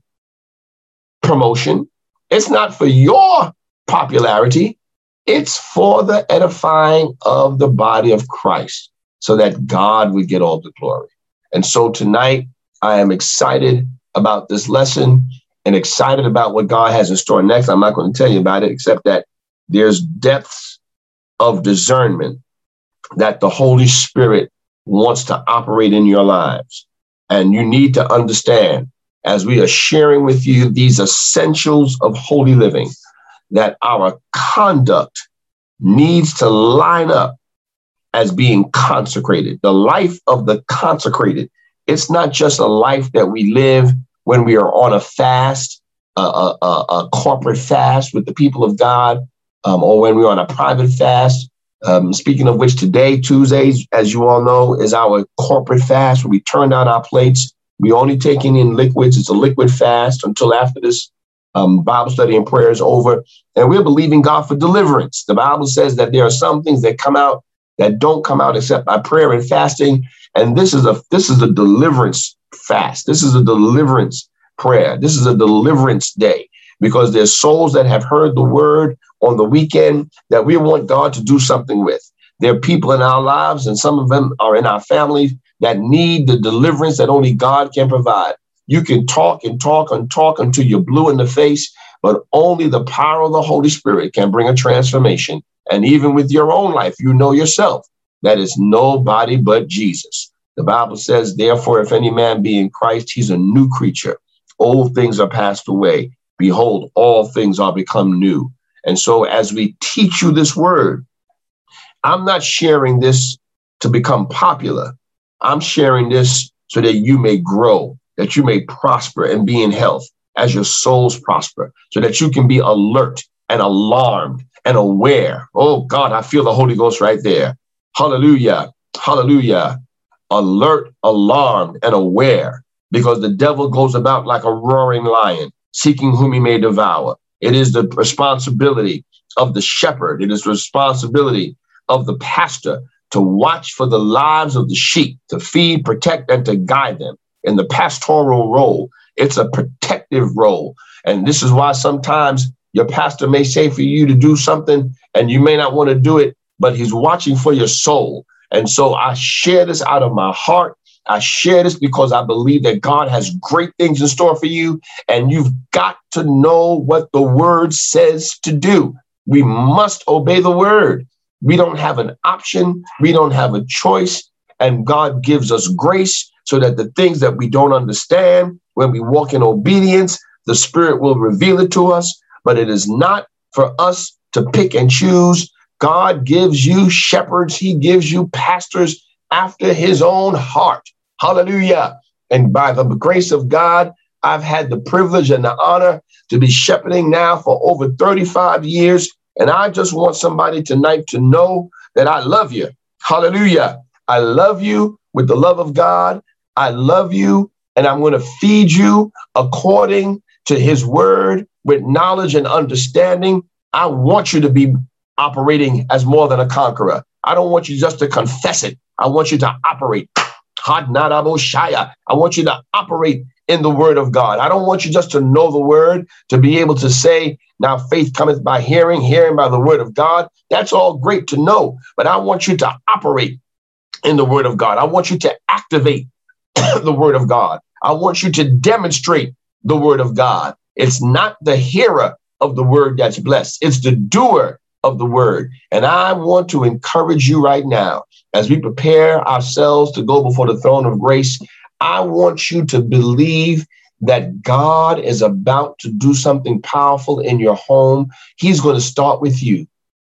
promotion. It's not for your popularity. It's for the edifying of the body of Christ, so that God would get all the glory. And so tonight, I am excited about this lesson and excited about what God has in store next. I'm not going to tell you about it, except that there's depths of discernment that the Holy Spirit wants to operate in your lives. And you need to understand, as we are sharing with you these essentials of holy living, that our conduct needs to line up as being consecrated. The life of the consecrated. It's not just a life that we live when we are on a fast, a, a, a, a corporate fast with the people of God, um, or when we're on a private fast. Um, speaking of which, today, Tuesdays, as you all know, is our corporate fast where we turn down our plates. We only taking in liquids. It's a liquid fast until after this Um, Bible study and prayer is over, and we're believing God for deliverance. The Bible says that there are some things that come out that don't come out except by prayer and fasting. And this is a this is a deliverance fast. This is a deliverance prayer. This is a deliverance day, because there's souls that have heard the word on the weekend that we want God to do something with. There are people in our lives, and some of them are in our families, that need the deliverance that only God can provide. You can talk and talk and talk until you're blue in the face, but only the power of the Holy Spirit can bring a transformation. And even with your own life, you know yourself that is nobody but Jesus. The Bible says, therefore, if any man be in Christ, he's a new creature. Old things are passed away. Behold, all things are become new. And so as we teach you this word, I'm not sharing this to become popular. I'm sharing this so that you may grow, that you may prosper and be in health as your souls prosper, so that you can be alert and alarmed and aware. Oh God, I feel the Holy Ghost right there. Hallelujah. Hallelujah. Alert, alarmed, and aware, because the devil goes about like a roaring lion, seeking whom he may devour. It is the responsibility of the shepherd. It is the responsibility of the pastor to watch for the lives of the sheep, to feed, protect, and to guide them. In the pastoral role, it's a protective role. And this is why sometimes your pastor may say for you to do something and you may not want to do it, but he's watching for your soul. And so I share this out of my heart. I share this because I believe that God has great things in store for you, and you've got to know what the word says to do. We must obey the word. We don't have an option. We don't have a choice. And God gives us grace so that the things that we don't understand, when we walk in obedience, the Spirit will reveal it to us. But it is not for us to pick and choose. God gives you shepherds. He gives you pastors after his own heart. Hallelujah. And by the grace of God, I've had the privilege and the honor to be shepherding now for over thirty-five years. And I just want somebody tonight to know that I love you. Hallelujah. I love you with the love of God. I love you, and I'm going to feed you according to his word with knowledge and understanding. I want you to be operating as more than a conqueror. I don't want you just to confess it. I want you to operate. I want you to operate in the word of God. I don't want you just to know the word, to be able to say, now faith cometh by hearing, hearing by the word of God. That's all great to know, but I want you to operate in the word of God. I want you to activate the word of God. I want you to demonstrate the word of God. It's not the hearer of the word that's blessed. It's the doer of the word. And I want to encourage you right now, as we prepare ourselves to go before the throne of grace, I want you to believe that God is about to do something powerful in your home. He's going to start with you.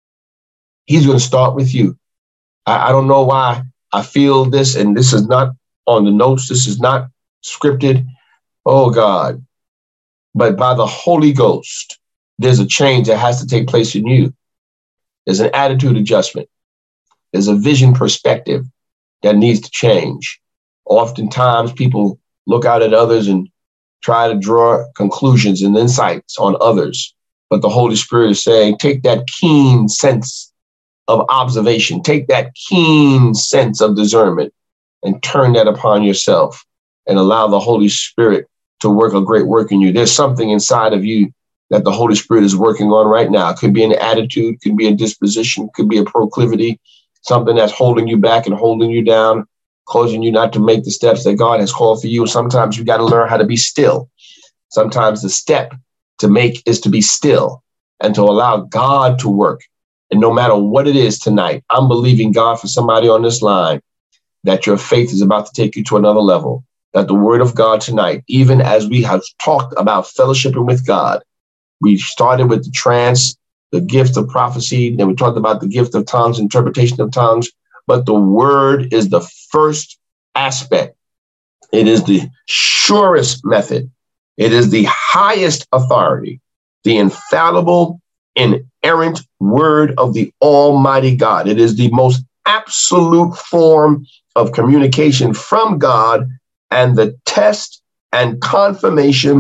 He's going to start with you. I, I don't know why I feel this, and this is not on the notes. This is not scripted. Oh, God. But by the Holy Ghost, there's a change that has to take place in you. There's an attitude adjustment. There's a vision perspective that needs to change. Oftentimes, people look out at others and try to draw conclusions and insights on others. But the Holy Spirit is saying, take that keen sense of observation, take that keen sense of discernment and turn that upon yourself and allow the Holy Spirit to work a great work in you. There's something inside of you that the Holy Spirit is working on right now. It could be an attitude, could be a disposition, could be a proclivity, something that's holding you back and holding you down, causing you not to make the steps that God has called for you. Sometimes you got to learn how to be still. Sometimes the step to make is to be still and to allow God to work. And no matter what it is tonight, I'm believing God for somebody on this line that your faith is about to take you to another level, that the word of God tonight, even as we have talked about fellowshipping with God, we started with the trance, the gift of prophecy, then we talked about the gift of tongues, interpretation of tongues, but the word is the first aspect. It is the surest method. It is the highest authority, the infallible, inerrant word of the Almighty God. It is the most absolute form of communication from God and the test and confirmation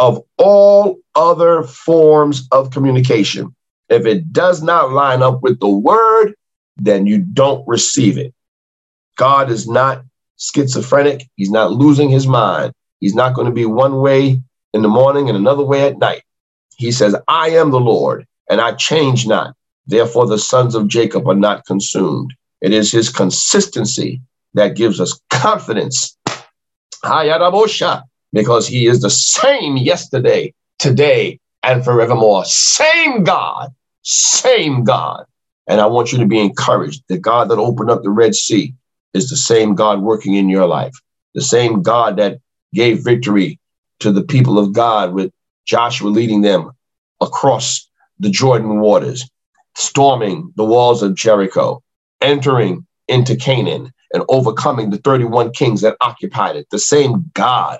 of all other forms of communication. If it does not line up with the word, then you don't receive it. God is not schizophrenic. He's not losing his mind. He's not going to be one way in the morning and another way at night. He says, I am the Lord, and I change not. Therefore, the sons of Jacob are not consumed. It is his consistency that gives us confidence. Because he is the same yesterday, today, and forevermore. Same God, same God. And I want you to be encouraged. The God that opened up the Red Sea is the same God working in your life. The same God that gave victory to the people of God with Joshua leading them across the Jordan waters, storming the walls of Jericho, entering into Canaan, and overcoming the thirty-one kings that occupied it. The same God,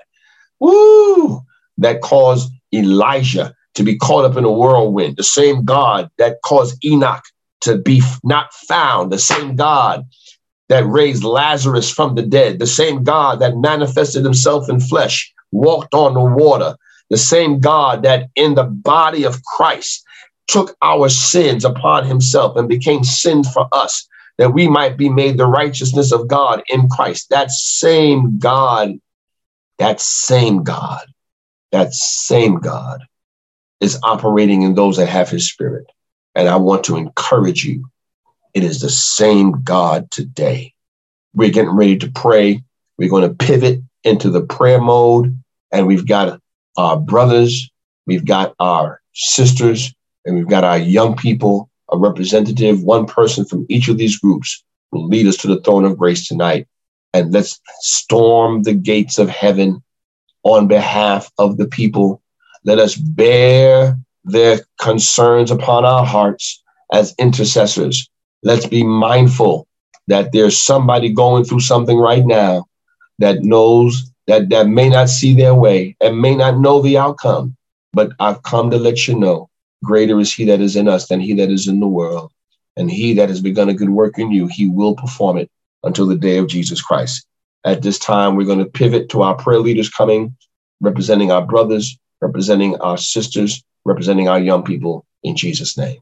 woo, that caused Elijah to be caught up in a whirlwind. The same God that caused Enoch to be not found. The same God that raised Lazarus from the dead. The same God that manifested himself in flesh, walked on the water. The same God that in the body of Christ took our sins upon himself and became sin for us, that we might be made the righteousness of God in Christ. That same God, that same God, that same God is operating in those that have his spirit. And I want to encourage you. It is the same God today. We're getting ready to pray. We're going to pivot into the prayer mode. And we've got our brothers, we've got our sisters, and we've got our young people. A representative, one person from each of these groups will lead us to the throne of grace tonight. And let's storm the gates of heaven on behalf of the people. Let us bear their concerns upon our hearts as intercessors. Let's be mindful that there's somebody going through something right now that knows that, that may not see their way and may not know the outcome. But I've come to let you know, greater is he that is in us than he that is in the world. And he that has begun a good work in you, he will perform it until the day of Jesus Christ. At this time, we're going to pivot to our prayer leaders coming, representing our brothers, representing our sisters, representing our young people in Jesus' name.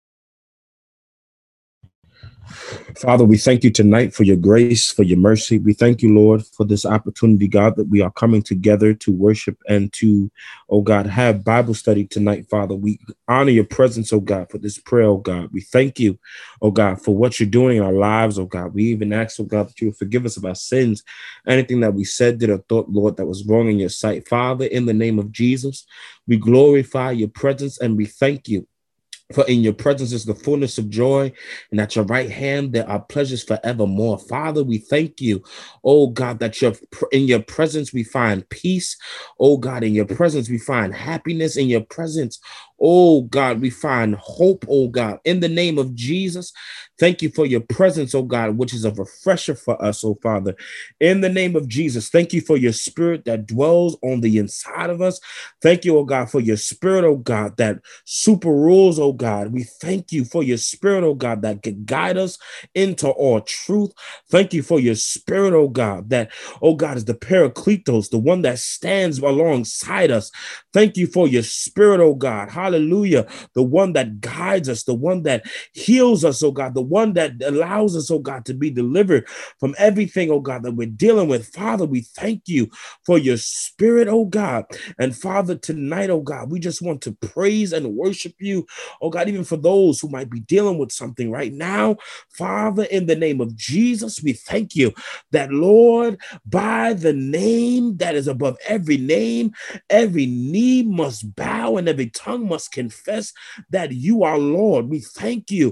Father, we thank you tonight for your grace, for your mercy. We thank you, Lord, for this opportunity, God, that we are coming together to worship and to, oh God, have Bible study tonight, Father. We honor your presence, oh God, for this prayer, oh God. We thank you, oh God, for what you're doing in our lives, oh God. We even ask, oh God, that you will forgive us of our sins, anything that we said, did, or thought, Lord, that was wrong in your sight. Father, in the name of Jesus, we glorify your presence and we thank you. For in your presence is the fullness of joy, and at your right hand there are pleasures forevermore. Father, we thank you, oh God, that you're, in your presence we find peace. Oh God, in your presence we find happiness. In your presence, oh God, we find hope, oh God, in the name of Jesus. Thank you for your presence, oh God, which is a refresher for us, oh Father. In the name of Jesus, thank you for your spirit that dwells on the inside of us. Thank you, oh God, for your spirit, oh God, that super rules, oh God. We thank you for your spirit, oh God, that can guide us into all truth. Thank you for your spirit, oh God, that, oh God, is the Paracletos, the one that stands alongside us. Thank you for your spirit, oh God. Hallelujah. The one that guides us, the one that heals us, oh God, the one that allows us, oh God, to be delivered from everything, oh God, that we're dealing with. Father, we thank you for your spirit, oh God. And Father, tonight, oh God, we just want to praise and worship you, oh God, even for those who might be dealing with something right now. Father, in the name of Jesus, we thank you that, Lord, by the name that is above every name, every knee must bow and every tongue must confess that you are Lord. We thank you,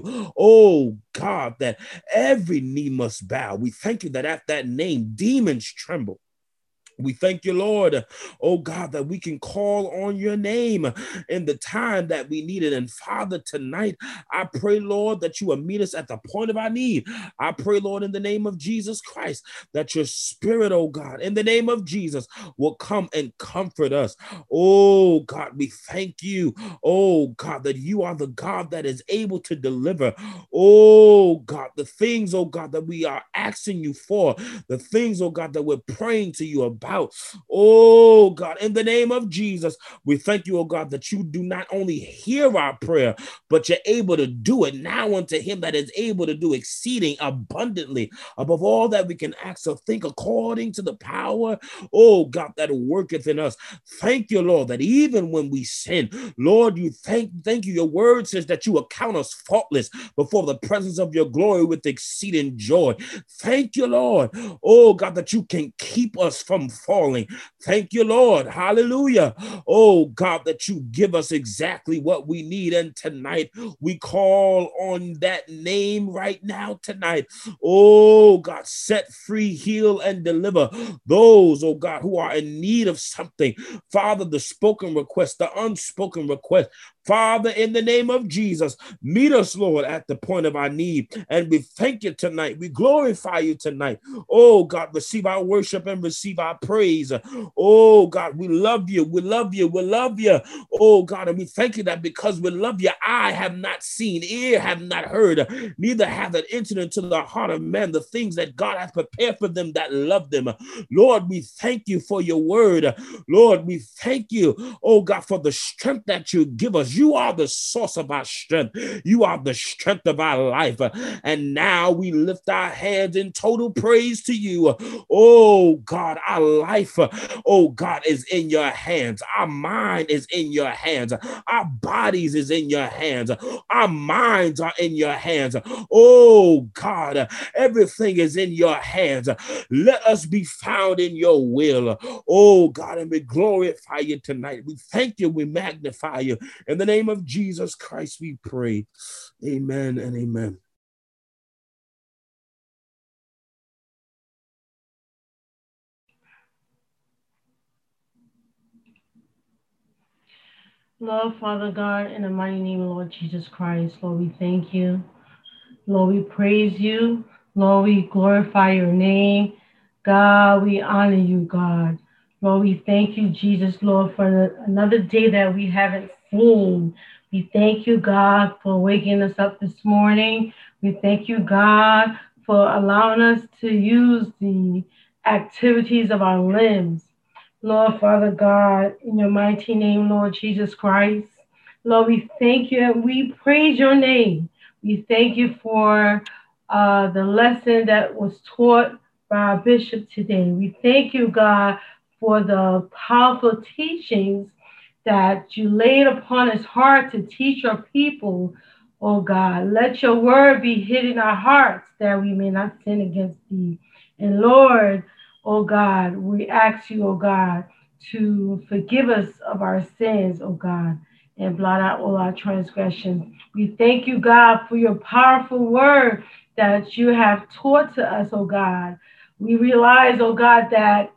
oh God, that every knee must bow. We thank you that at that name, demons tremble. We thank you, Lord, oh God, that we can call on your name in the time that we need it. And Father, tonight, I pray, Lord, that you will meet us at the point of our need. I pray, Lord, in the name of Jesus Christ, that your spirit, oh God, in the name of Jesus, will come and comfort us. Oh God, we thank you, oh God, that you are the God that is able to deliver. Oh God, the things, oh God, that we are asking you for, the things, oh God, that we're praying to you about. about. Oh, God, in the name of Jesus, we thank you, oh God, that you do not only hear our prayer, but you're able to do it now unto him that is able to do exceeding abundantly above all that we can ask or think, according to the power, oh God, that worketh in us. Thank you, Lord, that even when we sin, Lord, you thank, thank you. Your word says that you account us faultless before the presence of your glory with exceeding joy. Thank you, Lord, oh God, that you can keep us from falling. Thank you, Lord, hallelujah. Oh God, that you give us exactly what we need. And tonight we call on that name right now tonight. Oh God, set free, heal, and deliver those, oh God, who are in need of something. Father, the spoken request, the unspoken request, Father, in the name of Jesus, meet us, Lord, at the point of our need. And we thank you tonight. We glorify you tonight. Oh, God, receive our worship and receive our praise. Oh, God, we love you. We love you. We love you. Oh, God, and we thank you that because we love you, eye have not seen, ear have not heard, neither have it entered into the heart of man the things that God has prepared for them that love them. Lord, we thank you for your word. Lord, we thank you, oh, God, for the strength that you give us. You are the source of our strength. You are the strength of our life. And now we lift our hands in total praise to you. Oh, God, our life, oh, God, is in your hands. Our mind is in your hands. Our bodies is in your hands. Our minds are in your hands. Oh, God, everything is in your hands. Let us be found in your will. Oh, God, and we glorify you tonight. We thank you. We magnify you. In the name of Jesus Christ, we pray. Amen and amen. Lord, Father God, in the mighty name of Lord Jesus Christ, Lord, we thank you. Lord, we praise you. Lord, we glorify your name. God, we honor you, God. Lord, we thank you, Jesus, Lord, for the, another day that we haven't seen. We thank you, God, for waking us up this morning. We thank you, God, for allowing us to use the activities of our limbs. Lord, Father God, in your mighty name, Lord Jesus Christ. Lord, we thank you and we praise your name. We thank you for uh, the lesson that was taught by our bishop today. We thank you, God, for the powerful teachings that you laid upon his heart to teach your people. Oh God, let your word be hid in our hearts that we may not sin against thee. And Lord, oh God, we ask you, oh God, to forgive us of our sins, oh God, and blot out all our transgressions. We thank you, God, for your powerful word that you have taught to us, oh God. We realize, oh God, that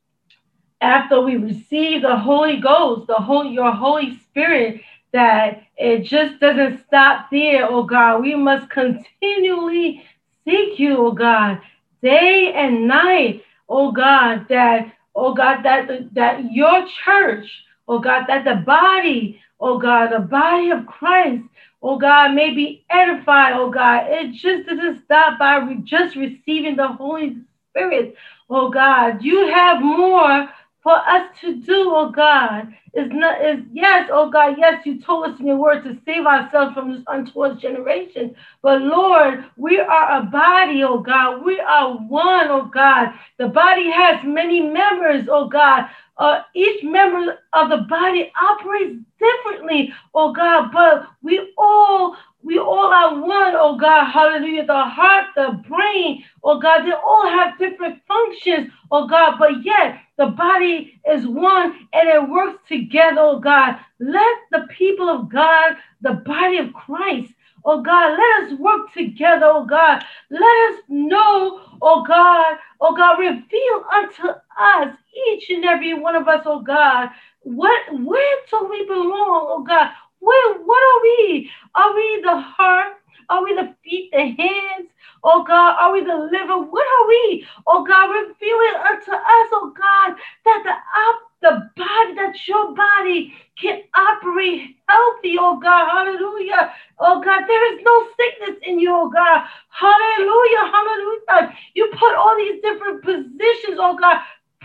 after we receive the Holy Ghost, the Holy, your Holy Spirit, that it just doesn't stop there, oh God. We must continually seek you, oh God, day and night, oh God, that, oh God, that, that your church, oh God, that the body, oh God, the body of Christ, oh God, may be edified, oh God. It just doesn't stop by re- just receiving the Holy Spirit, oh God. You have more for us to do, oh God. Is not is yes, oh God, yes, you told us in your word to save ourselves from this untoward generation. But Lord, we are a body, oh God. We are one, oh God. The body has many members, oh God. Uh, each member of the body operates differently, oh God, but we all we all are one, oh God, hallelujah. The heart, the brain, oh God, they all have different functions, oh God, but yet the body is one and it works together, oh God. Let the people of God, the body of Christ, oh God, let us work together, oh God. Let us know, oh God, oh God, reveal unto us, each and every one of us, oh God, what, where do we belong, oh God? Where, what are we? Are we the heart? Are we the feet, the hands? Oh God, are we the liver? What are we? Oh God, reveal it unto us, oh God, that the op- the body, that your body can operate healthy, oh God, hallelujah. Oh God, there is no sickness in you, oh God, hallelujah, hallelujah. You put all these different positions, oh God,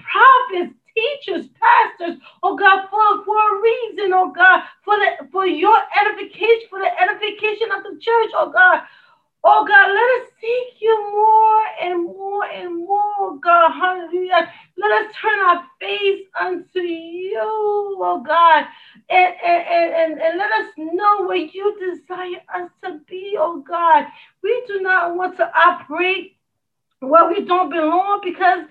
prophets, teachers, pastors, oh God, for, for a reason, oh God, for the for your edification, for the edification of the church, oh God. Oh God, let us seek you more and more and more, God. Hallelujah. Let us turn our face unto you, oh God. And, and, and, and let us know where you desire us to be, oh God. We do not want to operate where we don't belong, because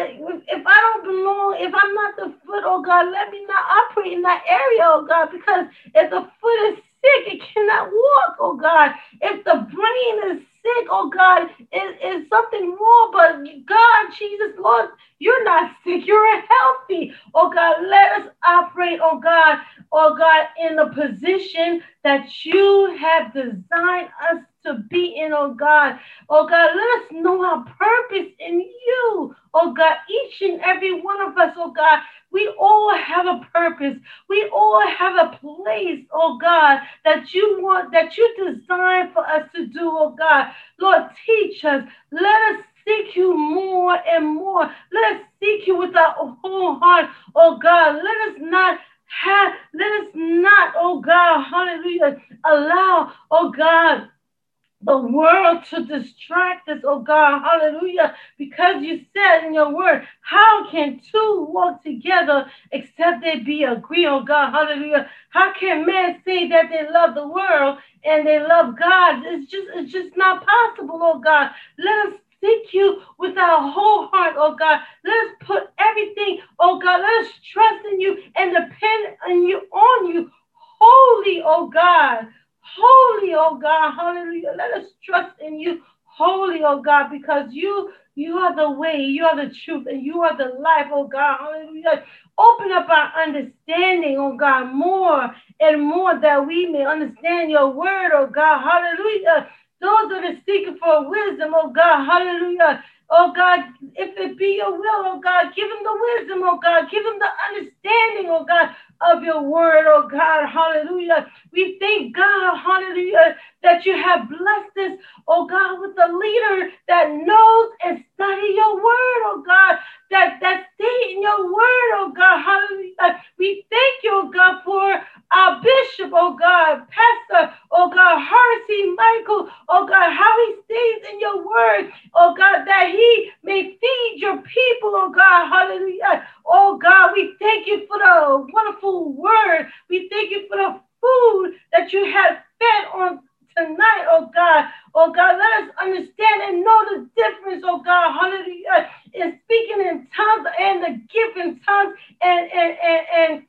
if I don't belong, if I'm not the foot, oh God, let me not operate in that area, oh God, because if the foot is sick, it cannot walk, oh God. If the brain is sick, oh God, is, is something wrong, but God, Jesus, Lord, you're not sick, you're healthy. Oh God, let us operate, oh God, oh God, in the position that you have designed us to be in, oh God. Oh God, let us know our purpose in you, oh God, each and every one of us, oh God. We all have a purpose. We all have a place, oh God, that you want, that you designed for us to do, oh God. Lord, teach us. Let us seek you more and more. Let us seek you with our whole heart, oh God. Let us not have, let us not, oh God, hallelujah, allow, oh God, the world to distract us, oh God, hallelujah, because you said in your word, how can two walk together except they be agreed, oh God, hallelujah? How can men say that they love the world and they love God? It's just, it's just not possible, oh God. Let us seek you with our whole heart, oh God. Let us put everything, oh God, let us trust in you and depend on you, on you, holy, oh God. Holy, oh God, hallelujah. Let us trust in you, holy, oh God, because you, you are the way, you are the truth, and you are the life, oh God, hallelujah. Open up our understanding, oh God, more and more, that we may understand your word, oh God, hallelujah. Those that are seeking for wisdom, oh God, hallelujah. Oh God, if it be your will, oh God, give them the wisdom, oh God, give them the understanding, oh God, of your word, oh God, hallelujah. We thank God, hallelujah, that you have blessed us, oh God, with a leader that knows and study your word, oh God, that, that stay in your word, oh God, hallelujah. We thank you, oh God, for our bishop, oh God, pastor, oh God, Horace C. Michael, oh God, how he stays in your word, oh God, that he may feed your people, oh God, hallelujah. Oh God, we thank you for the wonderful word. We thank you for the food that you have fed on tonight, oh God. Oh God, let us understand and know the difference, oh God, hallelujah, in speaking in tongues and the gift in tongues, and and and and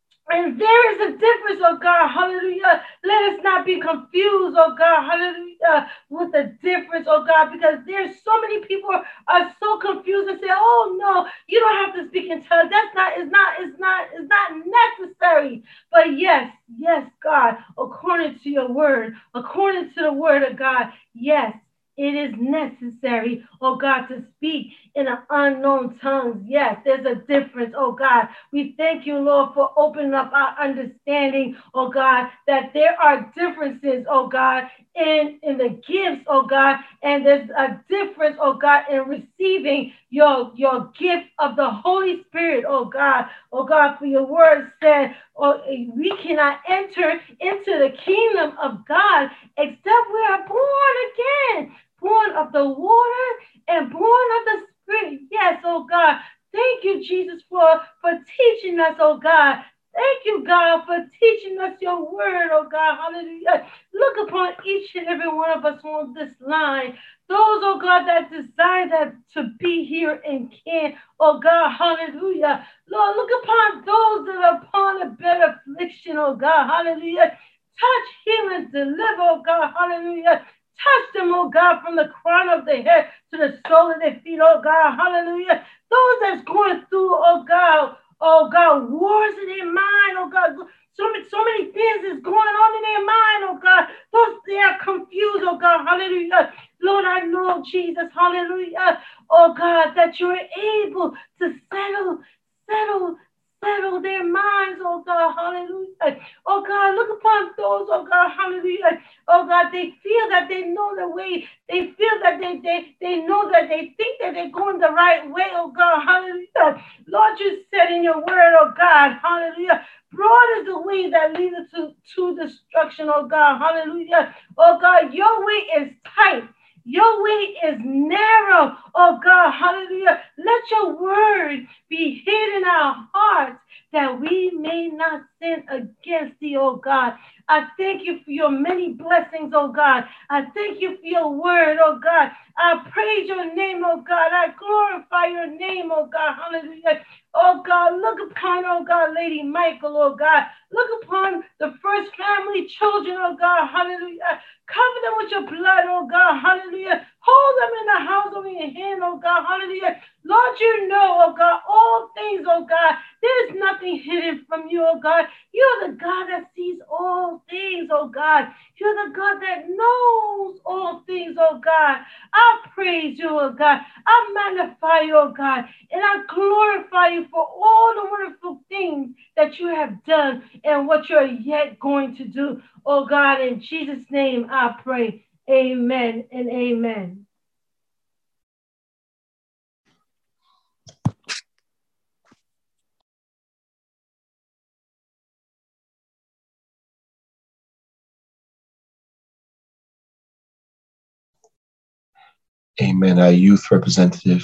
And there is a difference, oh God, hallelujah. Let us not be confused, oh God, hallelujah, with the difference, oh God, because there's so many people are so confused and say, oh no, you don't have to speak in tongues. That's not, it's not, it's not, it's not necessary. But yes, yes, God, according to your word, according to the word of God, yes, it is necessary, oh God, to speak in an unknown tongues. Yes, there's a difference, oh God. We thank you, Lord, for opening up our understanding, oh God, that there are differences, oh God, in, in the gifts, oh God, and there's a difference, oh God, in receiving your, your gift of the Holy Spirit, oh God. Oh God, for your word said, oh, we cannot enter into the kingdom of God except we are born again. Born of the water and born of the Spirit. Yes, oh God. Thank you, Jesus, for, for teaching us, oh God. Thank you, God, for teaching us your word, oh God. Hallelujah. Look upon each and every one of us on this line. Those, oh God, that desire that to be here and can, oh God, hallelujah. Lord, look upon those that are upon a bed of affliction, oh God, hallelujah. Touch, heal, and deliver, oh God, hallelujah. Touch them, oh God, from the crown of their head to the sole of their feet, oh God, hallelujah. Those that's going through, oh God, oh God, wars in their mind, oh God. So many, so many things is going on in their mind, oh God. Those, they are confused, oh God, hallelujah. Lord, I know, Jesus, hallelujah, oh God, that you're able to settle, settle, settle their minds, oh God, hallelujah. Oh God, look upon those, oh God, hallelujah. Oh God, they feel that they know the way. They feel that they, they, they know that they think that they're going the right way, oh God, hallelujah. Lord, you said in your word, oh God, hallelujah. Broad is the way that leads to, to destruction, oh God, hallelujah. Oh God, your way is tight. Your way is narrow, oh God, hallelujah. Let your word be hid in our hearts that we may not sin against thee, oh God. I thank you for your many blessings, oh God. I thank you for your word, oh God. I praise your name, oh God. I glorify your name, oh God, hallelujah. Oh God, look upon, oh God, Lady Michael, oh God. Look upon the first family children, oh God, hallelujah. Cover them with your blood, oh God, hallelujah. Hold them in the house of your hand, oh God, hallelujah. Lord, you know, oh God, all things, oh God. There is nothing hidden from you, oh God. You're the God that sees all things, oh God. You're the God that knows all things, oh God. I praise you, oh God. I magnify you, oh God. And I glorify you for all the wonderful things that you have done and what you're yet going to do, oh God. In Jesus' name I pray. Amen and amen. Amen. Our youth representative.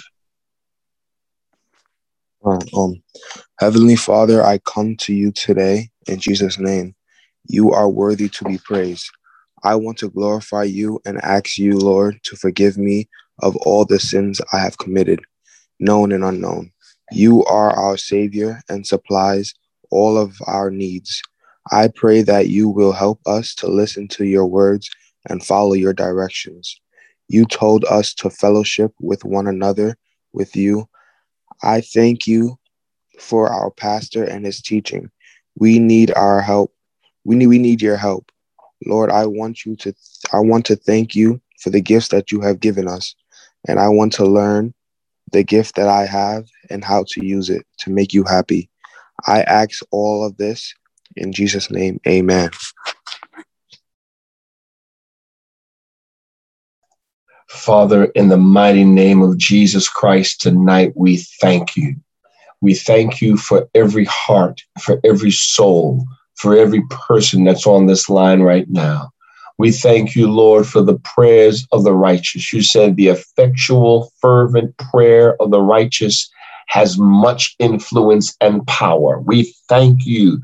Uh, um, Heavenly Father, I come to you today in Jesus' name. You are worthy to be praised. I want to glorify you and ask you, Lord, to forgive me of all the sins I have committed, known and unknown. You are our Savior and supplies all of our needs. I pray that you will help us to listen to your words and follow your directions. You told us to fellowship with one another with you. I thank you for our pastor and his teaching. We need our help. We need we need your help. Lord, I want you to I want to thank you for the gifts that you have given us. And I want to learn the gift that I have and how to use it to make you happy. I ask all of this in Jesus' name. Amen. Father, in the mighty name of Jesus Christ, tonight we thank you. We thank you for every heart, for every soul, for every person that's on this line right now. We thank you, Lord, for the prayers of the righteous. You said the effectual, fervent prayer of the righteous has much influence and power. We thank you,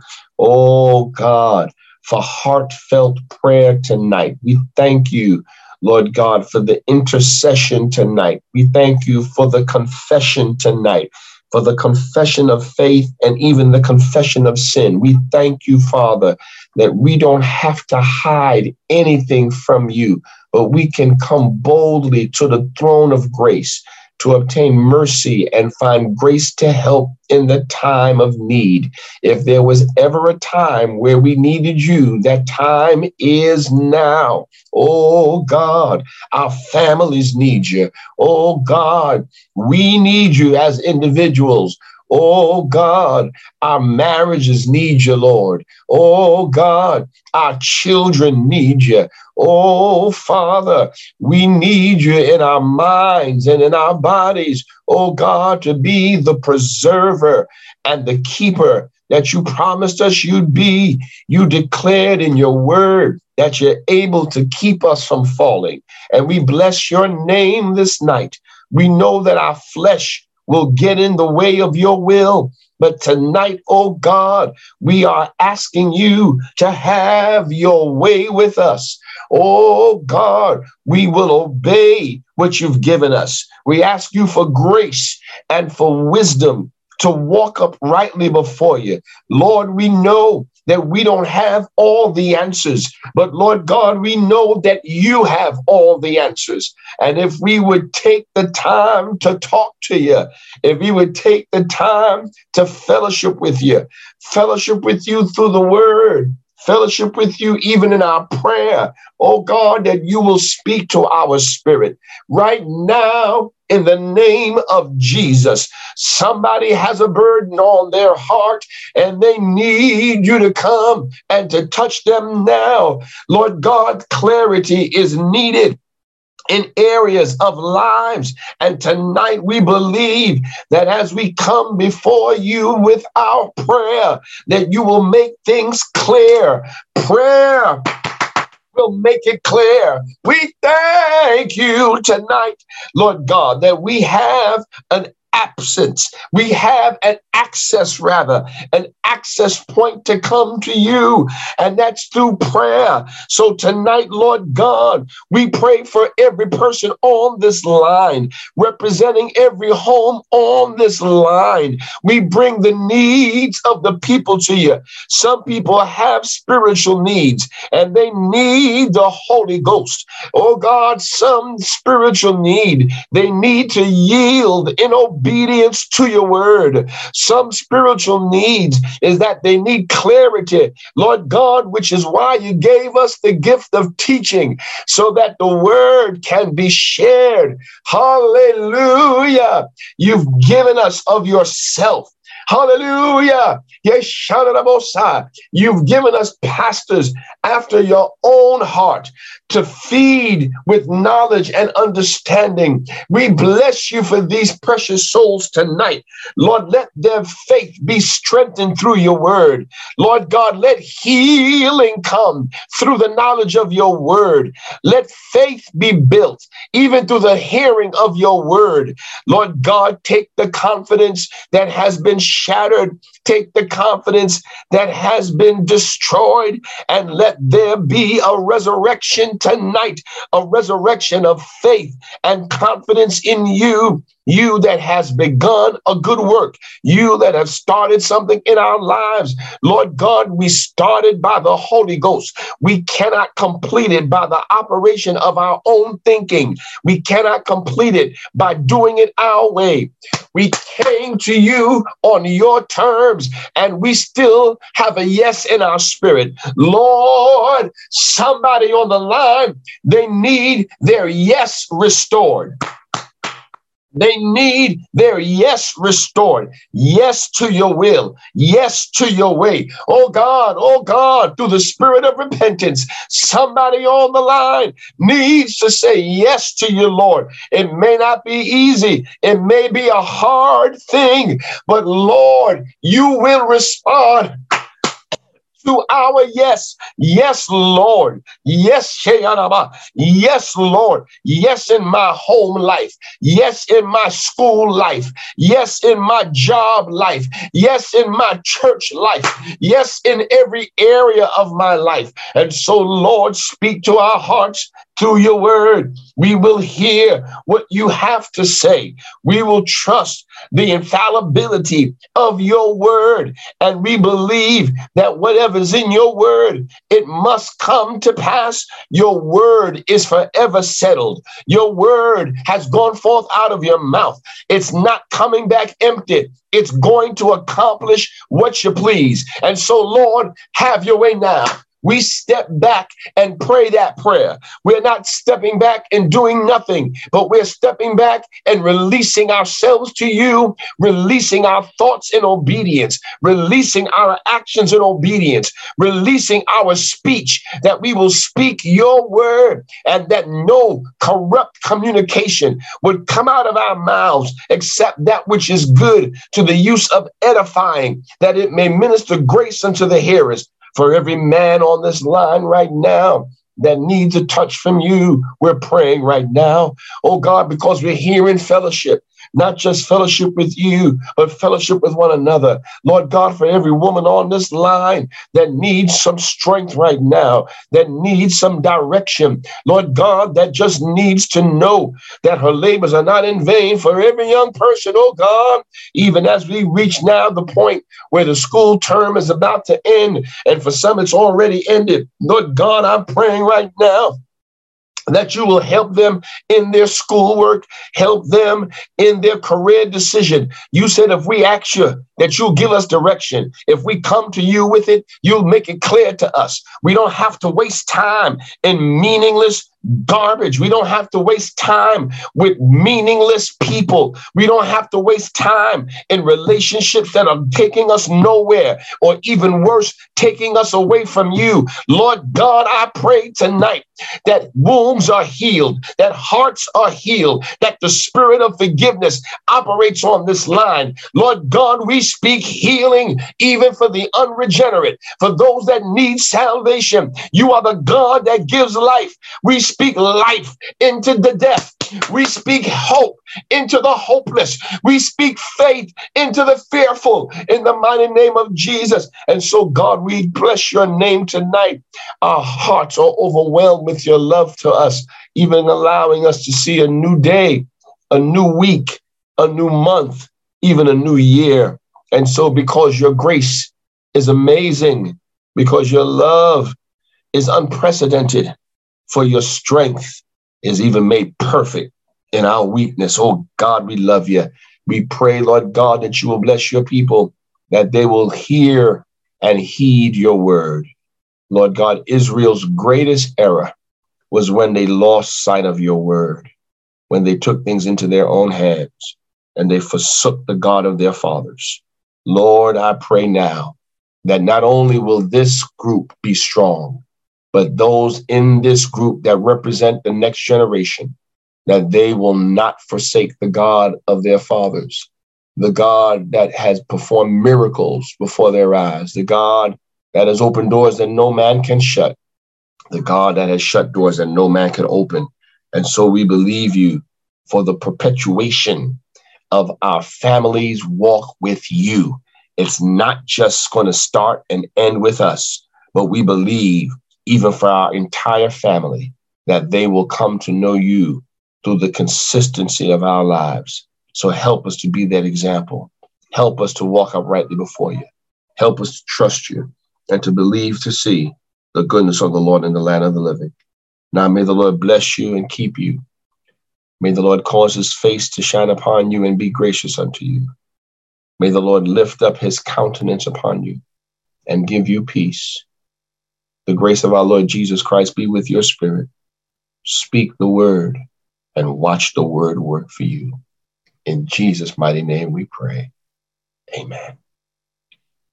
oh God, for heartfelt prayer tonight. We thank you, Lord God, for the intercession tonight. We thank you for the confession tonight, for the confession of faith and even the confession of sin. We thank you, Father, that we don't have to hide anything from you, but we can come boldly to the throne of grace to obtain mercy and find grace to help in the time of need. If there was ever a time where we needed you, that time is now. Oh God, our families need you. Oh God, we need you as individuals. Oh God, our marriages need you, Lord. Oh God, our children need you. Oh Father, we need you in our minds and in our bodies. Oh God, to be the preserver and the keeper that you promised us you'd be. You declared in your word that you're able to keep us from falling. And we bless your name this night. We know that our flesh will get in the way of your will. But tonight, oh God, we are asking you to have your way with us. Oh God, we will obey what you've given us. We ask you for grace and for wisdom to walk uprightly before you. Lord, we know that we don't have all the answers, but Lord God, we know that you have all the answers. And if we would take the time to talk to you, if we would take the time to fellowship with you, fellowship with you through the word, fellowship with you even in our prayer. Oh God, that you will speak to our spirit right now in the name of Jesus. Somebody has a burden on their heart and they need you to come and to touch them now. Lord God, clarity is needed in areas of lives. And tonight we believe that as we come before you with our prayer, that you will make things clear. Prayer will make it clear. We thank you tonight, Lord God, that we have an absence. We have an access, rather, an access point to come to you, and that's through prayer. So tonight, Lord God, we pray for every person on this line, representing every home on this line. We bring the needs of the people to you. Some people have spiritual needs, and they need the Holy Ghost. Oh God, some spiritual need, they need to yield in obedience obedience to your word. Some spiritual needs is that they need clarity, Lord God, which is why you gave us the gift of teaching so that the word can be shared. Hallelujah. You've given us of yourself. Hallelujah. Yes, you've given us pastors after your own heart to feed with knowledge and understanding. We bless you for these precious souls tonight. Lord, let their faith be strengthened through your word. Lord God, let healing come through the knowledge of your word. Let faith be built even through the hearing of your word. Lord God, take the confidence that has been shattered. Take the confidence that has been destroyed and let there be a resurrection tonight, a resurrection of faith and confidence in you. You that has begun a good work, you that have started something in our lives. Lord God, we started by the Holy Ghost. We cannot complete it by the operation of our own thinking. We cannot complete it by doing it our way. We came to you on your terms, and we still have a yes in our spirit. Lord, somebody on the line, they need their yes restored. They need their yes restored. Yes to your will. Yes to your way. Oh God, oh God, through the spirit of repentance, somebody on the line needs to say yes to you, Lord. It may not be easy. It may be a hard thing, but Lord, you will respond to our yes. Yes, Lord. Yes, Sheyanaba. Yes, Lord. Yes, in my home life. Yes, in my school life. Yes, in my job life. Yes, in my church life. Yes, in every area of my life. And so, Lord, speak to our hearts through your word. We will hear what you have to say. We will trust the infallibility of your word. And we believe that whatever's in your word, it must come to pass. Your word is forever settled. Your word has gone forth out of your mouth. It's not coming back empty. It's going to accomplish what you please. And so, Lord, have your way now. We step back and pray that prayer. We're not stepping back and doing nothing, but we're stepping back and releasing ourselves to you, releasing our thoughts in obedience, releasing our actions in obedience, releasing our speech, that we will speak your word and that no corrupt communication would come out of our mouths except that which is good to the use of edifying, that it may minister grace unto the hearers. For every man on this line right now that needs a touch from you, we're praying right now. Oh God, because we're here in fellowship, not just fellowship with you, but fellowship with one another. Lord God, for every woman on this line that needs some strength right now, that needs some direction, Lord God, that just needs to know that her labors are not in vain. For every young person, oh God, even as we reach now the point where the school term is about to end, and for some it's already ended. Lord God, I'm praying right now that you will help them in their schoolwork, help them in their career decision. You said if we ask you that you'll give us direction, if we come to you with it, you'll make it clear to us. We don't have to waste time in meaningless garbage. We don't have to waste time with meaningless people. We don't have to waste time in relationships that are taking us nowhere, or even worse, taking us away from you. Lord God, I pray tonight that wombs are healed, that hearts are healed, that the spirit of forgiveness operates on this line. Lord God, we speak healing even for the unregenerate, for those that need salvation. You are the God that gives life. We speak life into the deaf. We speak hope into the hopeless. We speak faith into the fearful in the mighty name of Jesus. And so, God, we bless your name tonight. Our hearts are overwhelmed with your love to us, even allowing us to see a new day, a new week, a new month, even a new year. And so, because your grace is amazing, because your love is unprecedented, for your strength is even made perfect in our weakness. Oh God, we love you. We pray, Lord God, that you will bless your people, that they will hear and heed your word. Lord God, Israel's greatest error was when they lost sight of your word, when they took things into their own hands and they forsook the God of their fathers. Lord, I pray now that not only will this group be strong, but those in this group that represent the next generation, that they will not forsake the God of their fathers, the God that has performed miracles before their eyes, the God that has opened doors that no man can shut, the God that has shut doors that no man can open. And so we believe you for the perpetuation of our family's walk with you. It's not just going to start and end with us, but we believe even for our entire family, that they will come to know you through the consistency of our lives. So help us to be that example. Help us to walk uprightly before you. Help us to trust you and to believe to see the goodness of the Lord in the land of the living. Now may the Lord bless you and keep you. May the Lord cause his face to shine upon you and be gracious unto you. May the Lord lift up his countenance upon you and give you peace. The grace of our Lord Jesus Christ be with your spirit. Speak the word and watch the word work for you. In Jesus' mighty name we pray. Amen.